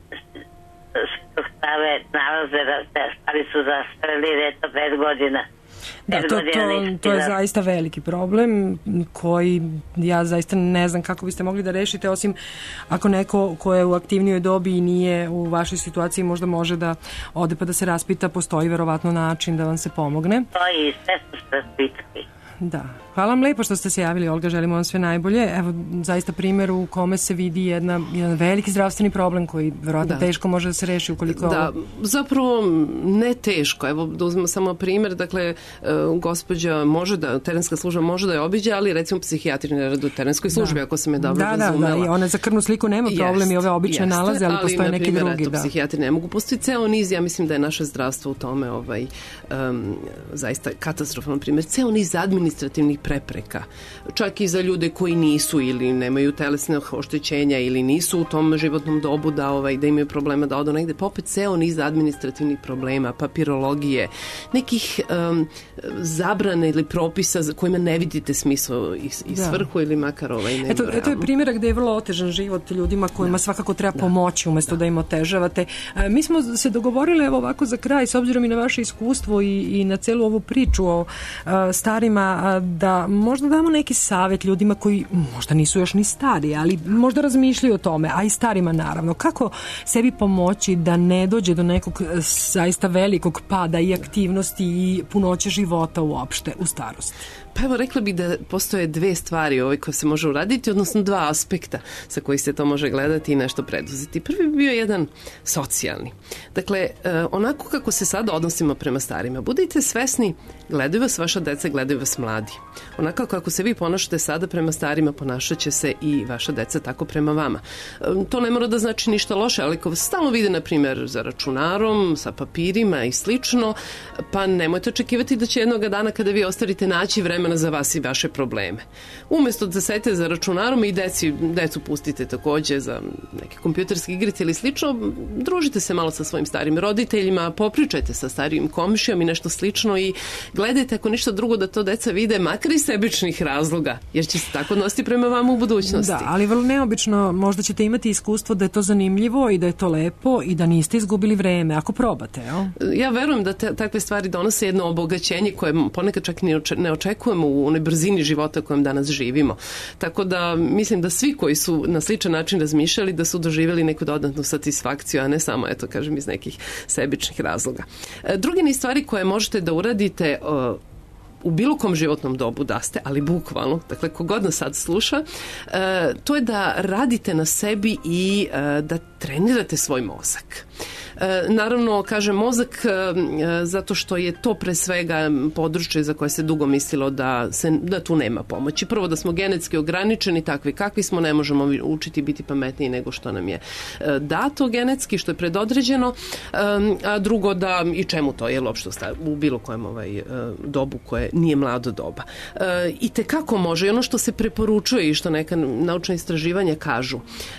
[SPEAKER 2] Save nalaze, ali su zastarili, eto, pet godina.
[SPEAKER 1] Da, to, to, to je zaista veliki problem koji ja zaista ne znam kako biste mogli da rešite, osim ako neko ko je u aktivnijoj dobi i nije u vašoj situaciji možda može da ode pa da se raspita, postoji verovatno način da vam se pomogne.
[SPEAKER 2] To i sve su se raspitali.
[SPEAKER 1] Da. Hvala vam lepo što ste se javili, Olga, želimo vam sve najbolje. Evo, zaista primjer u kome se vidi jedna, jedan veliki zdravstveni problem koji verovatno da. teško može da se reši ukoliko...
[SPEAKER 4] Da,
[SPEAKER 1] ovo...
[SPEAKER 4] zapravo ne teško. Evo, da uzmemo samo primjer, dakle, gospođa može da, terenska služba može da je obiđe, ali recimo psihijatri ne rade u terenskoj službi, da. ako sam je dobro
[SPEAKER 1] da,
[SPEAKER 4] razumela.
[SPEAKER 1] Da, da, i ona za krvnu sliku nema problem i ove obične
[SPEAKER 4] jeste,
[SPEAKER 1] nalaze, ali, ali postoje neki
[SPEAKER 4] primjer,
[SPEAKER 1] drugi.
[SPEAKER 4] Eto,
[SPEAKER 1] da.
[SPEAKER 4] psihijatri ne mogu. Postoji ceo niz, ja mislim da je naše zdravstvo u tome ovaj, um, zaista katastrofalno primjer. Ceo niz administrativnih prepreka. Čak i za ljude koji nisu ili nemaju telesne oštećenja ili nisu u tom životnom dobu da, ovaj, da imaju problema da odu negde, pa opet ceo niz administrativnih problema, papirologije, nekih um, zabrane ili propisa za kojima ne vidite smisao i, i svrhu ili makar ovaj ne.
[SPEAKER 1] Eto, eto je primjera gde je vrlo otežan život ljudima kojima da. svakako treba da. pomoći umjesto da. da im otežavate. E, mi smo se dogovorili evo ovako za kraj, s obzirom i na vaše iskustvo i, i na celu ovu priču o a, starima, a, da možda damo neki savjet ljudima koji možda nisu još ni stari, ali možda razmišljaju o tome, a i starima naravno. Kako sebi pomoći da ne dođe do nekog zaista velikog pada i aktivnosti i punoće života uopšte u starosti?
[SPEAKER 4] Pa evo, rekla bih da postoje dve stvari ovaj koje se može uraditi, odnosno dva aspekta sa kojih se to može gledati i nešto preduzeti. Prvi bi bio jedan socijalni. Dakle, onako kako se sada odnosimo prema starima, budite svesni, gledaju vas vaša deca, gledaju vas mladi. Onako kako se vi ponašate sada prema starima, ponašat će se i vaša deca tako prema vama. To ne mora da znači ništa loše, ali ako vas stalno vide, na primjer, za računarom, sa papirima i slično, pa nemojte očekivati da će jednoga dana kada vi ostarite naći vremena za vas i vaše probleme. Umesto da sedite za računarom i deci, decu pustite takođe za neke kompjuterske igrice ili slično, družite se malo sa svojim starim roditeljima, popričajte sa starijim komšijama i nešto slično i gledajte ako ništa drugo da to deca vide, makar iz sebičnih razloga, jer će se tako odnositi prema vama u budućnosti.
[SPEAKER 1] Da, ali vrlo neobično, možda ćete imati iskustvo da je to zanimljivo i da je to lepo i da niste izgubili vreme, ako probate, jel?
[SPEAKER 4] Ja verujem da te, takve stvari donose jedno obogaćenje koje ponekad čak ne očekujemo u onoj brzini života kojem danas živimo. Tako da mislim da svi koji su na sličan način razmišljali da su doživjeli neku dodatnu satisfakciju, a ne samo, eto, kažem, iz nekih sebičnih razloga. Druge ni stvari koje možete da uradite u bilo kom životnom dobu da ste, ali bukvalno, dakle, kogod nas sad sluša, to je da radite na sebi i da trenirate svoj mozak. Naravno, kažem mozak zato što je to pre svega područje za koje se dugo mislilo da, se, da tu nema pomoći. Prvo da smo genetski ograničeni, takvi kakvi smo, ne možemo učiti biti pametniji nego što nam je dato genetski, što je predodređeno, a drugo da i čemu to je uopšte u bilo kojem ovaj dobu koje nije mlado doba. I tekako može, i ono što se preporučuje i što neka naučna istraživanja kažu,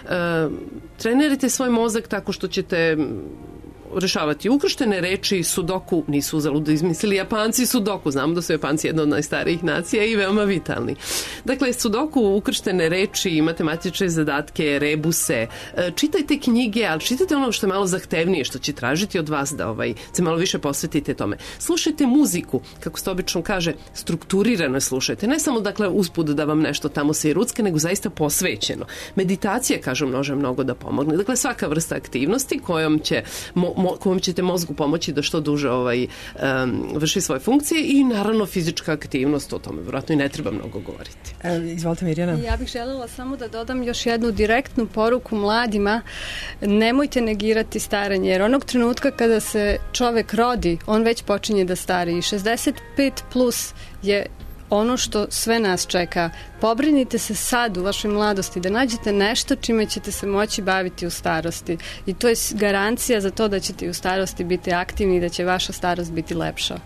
[SPEAKER 4] trenirajte svoj mozak tako što ćete rešavati ukrštene reči. Sudoku nisu uzalud izmislili Japanci sudoku, znamo da su Japanci jedna od najstarijih nacija i veoma vitalni. Dakle, sudoku, ukrštene reči, matematičke zadatke, rebuse, čitajte knjige, ali čitajte ono što je malo zahtevnije, što će tražiti od vas da ovaj, se malo više posvetite tome. Slušajte muziku, kako se obično kaže, strukturirano slušajte, ne samo dakle usput da vam nešto tamo se i rucka, nego zaista posvećeno. Meditacija, kažem, može mnogo da pomogne. Dakle, svaka vrsta aktivnosti kojom će mo kojom ćete mozgu pomoći da što duže ovaj, um, vrši svoje funkcije i naravno fizička aktivnost, o tome vjerojatno i ne treba mnogo govoriti.
[SPEAKER 1] E, izvolite Mirjana.
[SPEAKER 5] Ja bih želela samo da dodam još jednu direktnu poruku mladima. Nemojte negirati starenje, jer onog trenutka kada se čovek rodi, on već počinje da stari i šezdeset pet plus je ono što sve nas čeka. Pobrinite se sad u vašoj mladosti da nađete nešto čime ćete se moći baviti u starosti. I to je garancija za to da ćete i u starosti biti aktivni i da će vaša starost biti lepša.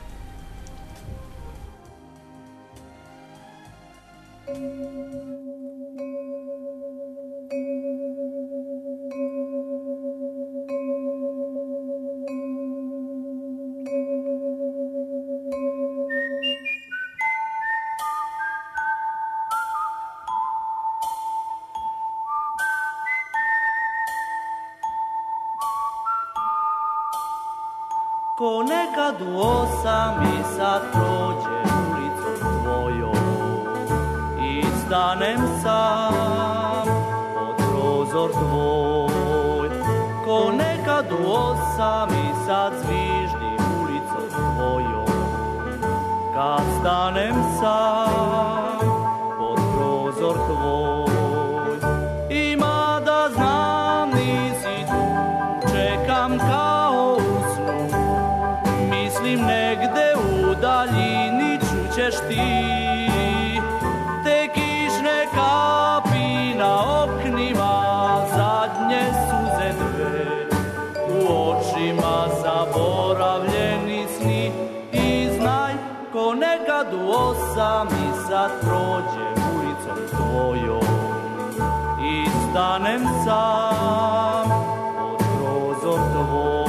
[SPEAKER 3] Ko nekad u osam i sad prođe ulicom tvojom i stanem sam pod prozor tvoj. Ko nekad u osam i sad zviždi ulicom tvojom kad stanem sam pod prozor tvoj. Ima da znam nisi tu, čekam kao u snu. Mislim negde u daljini čućeš ti te kišne kapi na oknima, zadnje suze dve u očima, zaboravljeni sni. I znaj, ko nekad u osam i sad prođe ulicom tvojom i stanem sam pod prozor tvoj.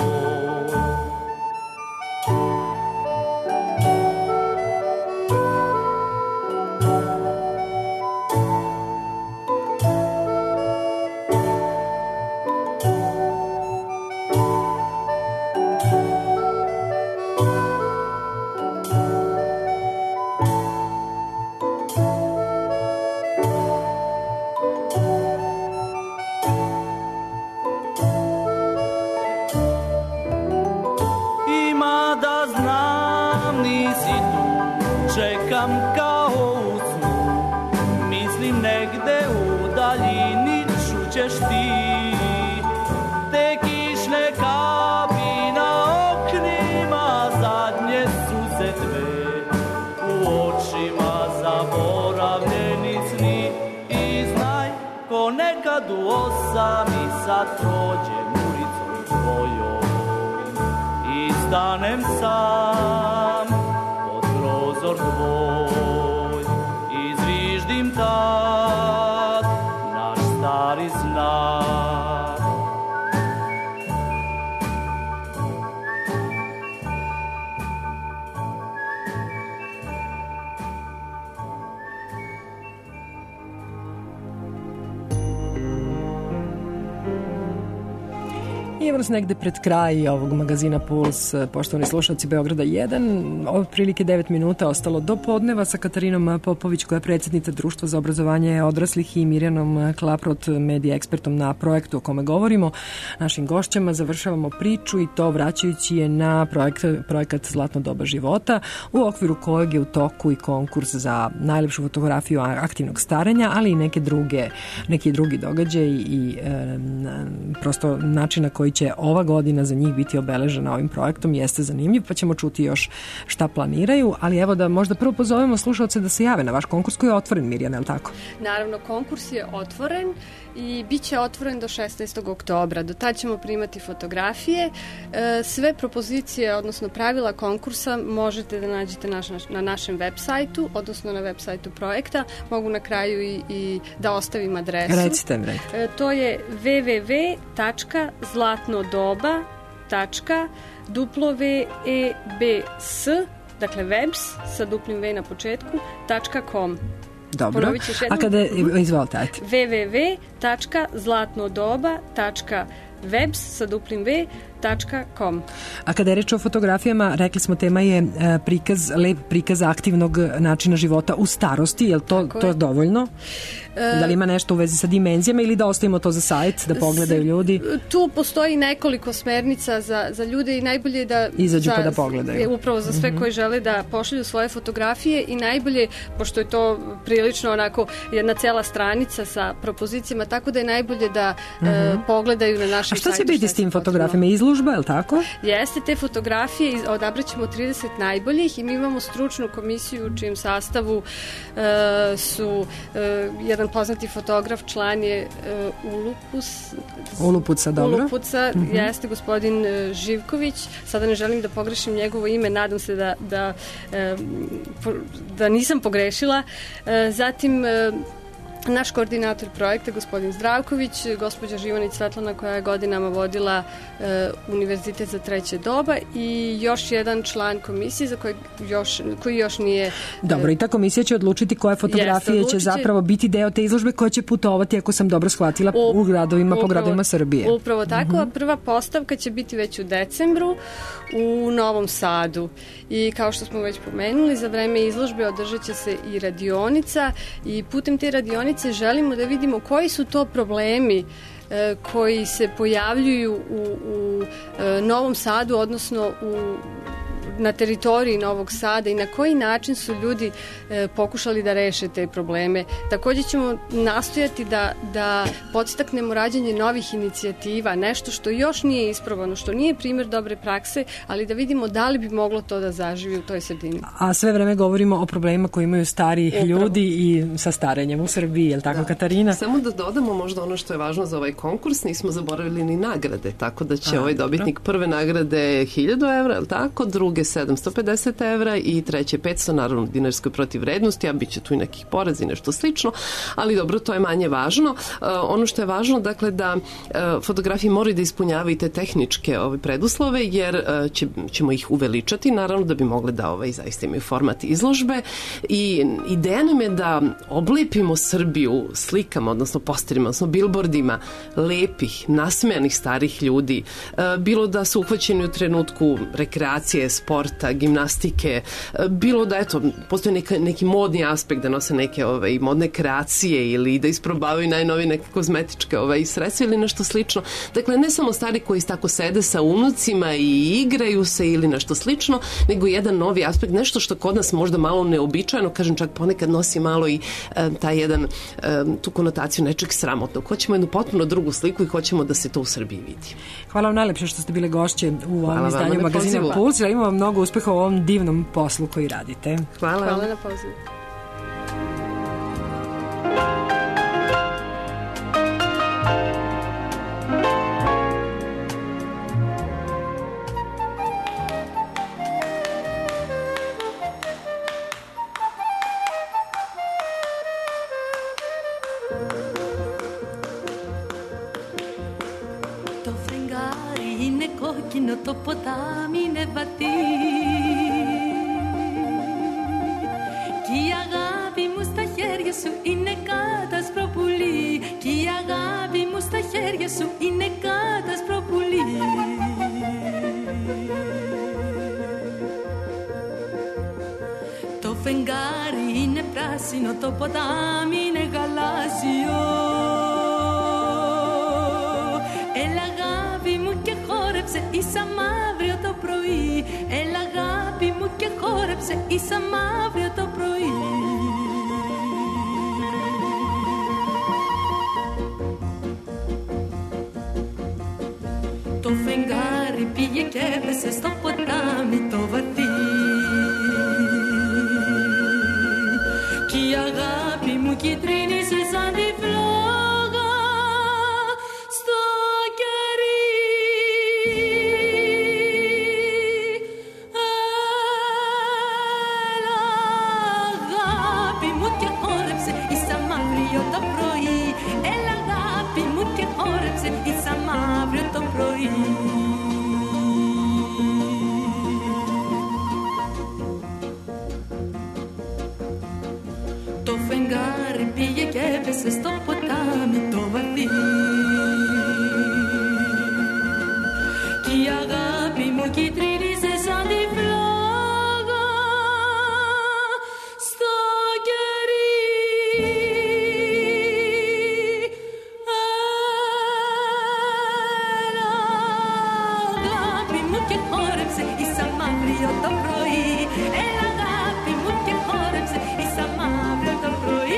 [SPEAKER 3] Čekam kao u snu, mislim negde u daljini čućeš ti te kišne kapi na oknima, zadnje suze dve u očima. hiljadu osam i sad prođem ulicom tvojom i stanem sam pod prozor tvoj i zviždim tad naš stari znak.
[SPEAKER 1] I evo nas negde pred kraj ovog magazina Puls, poštovani slušalci Beograda jedan. Od prilike devet minuta ostalo do podneva sa Katarinom Popović, koja je predsjednica Društva za obrazovanje odraslih, i Mirjanom Klaprot, medija ekspertom na projektu o kome govorimo. Našim gošćama završavamo priču, i to vraćajući je na projekt, projekat Zlatno doba života, u okviru kojeg je u toku i konkurs za najlepšu fotografiju aktivnog starenja, ali i neke druge, neki drugi događaj i e, prosto način na koji će ova godina za njih biti obeležena ovim projektom jeste zanimljiv, pa ćemo čuti još šta planiraju, ali evo da možda prvo pozovemo slušalce da se jave na vaš konkurs koji je otvoren, Mirjana, je li tako?
[SPEAKER 5] Naravno, konkurs je otvoren i bit će otvoren do šesnaestog oktobra. Do tada ćemo primati fotografije. Sve propozicije, odnosno pravila konkursa možete da nađete naš, na našem web sajtu, odnosno na web sajtu projekta. Mogu na kraju i, i da ostavim adresu.
[SPEAKER 1] Recite mi, recite.
[SPEAKER 5] To je w w w tačka zlatnodoba tačka w e b s, dakle webs sa duplim v na početku, tačka com.
[SPEAKER 1] Dobro, a kada, izvolite, ajte.
[SPEAKER 5] w w w tačka zlatnodoba tačka webs sa duplim v tačka com.
[SPEAKER 1] A kada je reč o fotografijama, rekli smo, tema je prikaz, lep prikaz aktivnog načina života u starosti, je li to, to je dovoljno? E, da li ima nešto u vezi sa dimenzijama ili da ostavimo to za sajt, da pogledaju ljudi?
[SPEAKER 5] Tu postoji nekoliko smernica za, za ljude i najbolje je da
[SPEAKER 1] izađu
[SPEAKER 5] za,
[SPEAKER 1] pa da pogledaju.
[SPEAKER 5] Upravo za sve mm-hmm. koji žele da pošalju svoje fotografije, i najbolje, pošto je to prilično onako jedna cela stranica sa propozicijama, tako da je najbolje da mm-hmm. e, pogledaju na našem sajtu.
[SPEAKER 1] A šta će biti s tim fotografijama? Izložba, je li tako?
[SPEAKER 5] Jeste, te fotografije odabraćemo trideset najboljih i mi imamo stručnu komisiju u čijem sastavu e, su e, jedan poznati fotograf, član je uh, Ulupus,
[SPEAKER 1] Ulupuca, dobro.
[SPEAKER 5] Ulupuca,
[SPEAKER 1] mm-hmm.
[SPEAKER 5] jeste gospodin uh, Živković. Sada ne želim da pogrešim njegovo ime, nadam se da, da, uh, da nisam pogrešila. Uh, zatim uh, naš koordinator projekta, gospodin Zdravković, gospođa Živonić Svetlana, koja je godinama vodila e, Univerzitet za treće doba, i još jedan član komisije za kojeg još, koji još nije... E,
[SPEAKER 1] dobro, i ta komisija će odlučiti koje fotografije jest, će zapravo biti deo te izložbe koja će putovati, ako sam dobro shvatila, u, u gradovima, upravo, po gradovima Srbije.
[SPEAKER 5] Upravo tako, mm-hmm. a prva postavka će biti već u decembru u Novom Sadu. I kao što smo već pomenuli, za vreme izložbe održat će se i radionica, i putem te radionice želimo da vidimo koji su to problemi e, koji se pojavljuju u, u e, Novom Sadu, odnosno u na teritoriji Novog Sada, i na koji način su ljudi e, pokušali da reše te probleme. Takođe ćemo nastojati da, da podstaknemo rađanje novih inicijativa, nešto što još nije isprobano, što nije primjer dobre prakse, ali da vidimo da li bi moglo to da zaživi u toj sredini.
[SPEAKER 1] A sve vreme govorimo o problemima koji imaju stari Upravo. ljudi i sa starenjem u Srbiji, je li tako, da. Katarina?
[SPEAKER 4] Samo da dodamo možda ono što je važno za ovaj konkurs, nismo zaboravili ni nagrade, tako da će A, ovaj dobitnik dobro. prve nagrade hiljadu evra, je li tako, druge sedamsto pedeset evra i treće petsto, naravno dinarskoj protivvrednosti, a bit će tu i nekih poreza i nešto slično, ali dobro, to je manje važno. Uh, ono što je važno, dakle, da uh, fotografije moraju da ispunjavaju te tehničke ove preduslove, jer uh, će, ćemo ih uveličati, naravno, da bi mogle da ovaj, zaista imaju format izložbe, i ideja nam je da oblepimo Srbiju slikama, odnosno posterima, odnosno bilbordima lepih, nasmejanih starih ljudi, uh, bilo da su uhvaćeni u trenutku rekreacije, sporta, gimnastike, bilo da, eto, postoji neka, neki modni aspekt da nose neke ove, modne kreacije ili da isprobavaju najnovije neke kozmetičke ove, sredstva ili nešto slično. Dakle, ne samo stari koji tako sede sa unucima i igraju se ili nešto slično, nego jedan novi aspekt, nešto što kod nas možda malo neobičajno, kažem, čak ponekad nosi malo i e, taj jedan, e, tu konotaciju nečeg sramotnog. Hoćemo jednu potpuno drugu sliku i hoćemo da se to u Srbiji vidi.
[SPEAKER 1] Hvala vam najlepše što ste bile gošće u ovom izdanju magazina Puls. Ja imam mnogo uspeha u ovom divnom poslu koji radite.
[SPEAKER 4] Hvala.
[SPEAKER 5] Hvala na pozivu.
[SPEAKER 6] πράσινο το ποτάμι είναι βαθύ. Κι η αγάπη μου στα χέρια σου είναι κάτασπρο πουλί. Κι η αγάπη μου στα χέρια σου είναι κάτασπρο πουλί. Το φεγγάρι είναι πράσινο, το ποτάμι είναι γαλάζιο. Έλα αγάπη μου και χόρεψε, ίσα μαύριο το πρωί. Έλα αγάπη μου και χόρεψε, ίσα μαύριο το πρωί. Το φεγγάρι πήγε και έπεσε στο ποτάμι το βαθύ. Κι η αγάπη μου κυτρίνησε σαν τη φλόγα στο κερί. Έλα αγάπη μου και χόρεψε, ίσα μαύριο το πρωί. Έλα αγάπη μου και χόρεψε, ίσα μαύριο το πρωί. Το φεγγάρι πήγε και έπεσε στο ποτάμι το βαθύ. Κι η αγάπη μου κυτρίνησε σαν τη φλόγα στο κερί. Έλα αγάπη μου και χόρεψε, ίσα μαύριο το πρωί. Έλα αγάπη μου και χόρεψε, ίσα μαύριο το πρωί.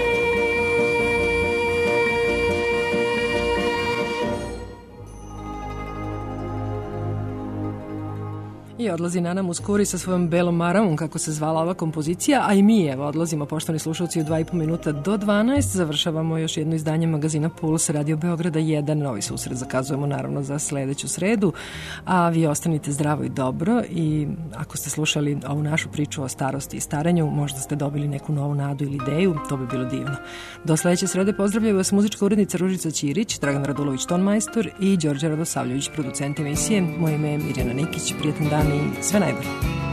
[SPEAKER 1] I odlazi Nana Muskuri sa svojom Belom Maravom, kako se zvala ova kompozicija, a i mi evo odlazimo, poštovani slušalci, u dva i po minuta do dvanaest. Završavamo još jedno izdanje magazina Puls Radio Beograda jedan. Novi susret zakazujemo naravno za sledeću sredu, a vi ostanite zdravo i dobro i ako ste slušali ovu našu priču o starosti i staranju, možda ste dobili neku novu nadu ili ideju, to bi bilo divno. Do sledeće srede pozdravljaju vas muzička urednica Ružica Ćirić, Dragan Radulović tonmajstor i Đorđe Radosavljević, producent emisije. Moje ime je Mirjana Nikić, prijatan dan i sve najbolje.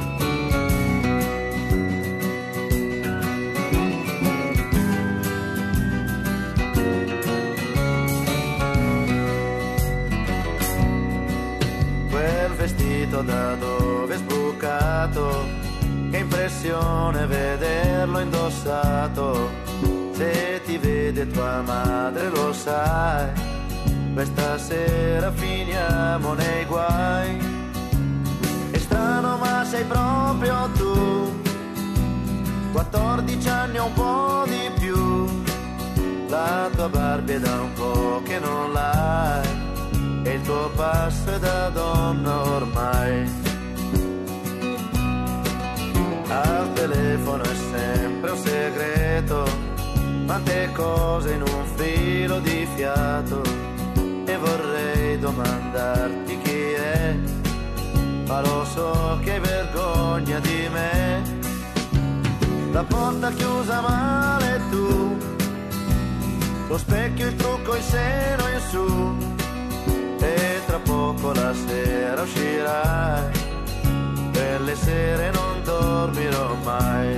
[SPEAKER 22] Quel vestito da dove è sbucato, che impressione vederlo indossato. Se ti vede tua madre lo sai, questa sera finiamo nei guai. Strano ma sei proprio tu, quattordici anni o un po' di più. La tua Barbie è da un po' che non l'hai e il tuo passo è da donna ormai. Al telefono è sempre un segreto, quante cose in un filo di fiato. E vorrei domandarti chi è, ma lo so che hai vergogna di me. La porta chiusa male tu, lo specchio, il trucco, il seno in su. E tra poco la sera uscirai, per le sere non dormirò mai.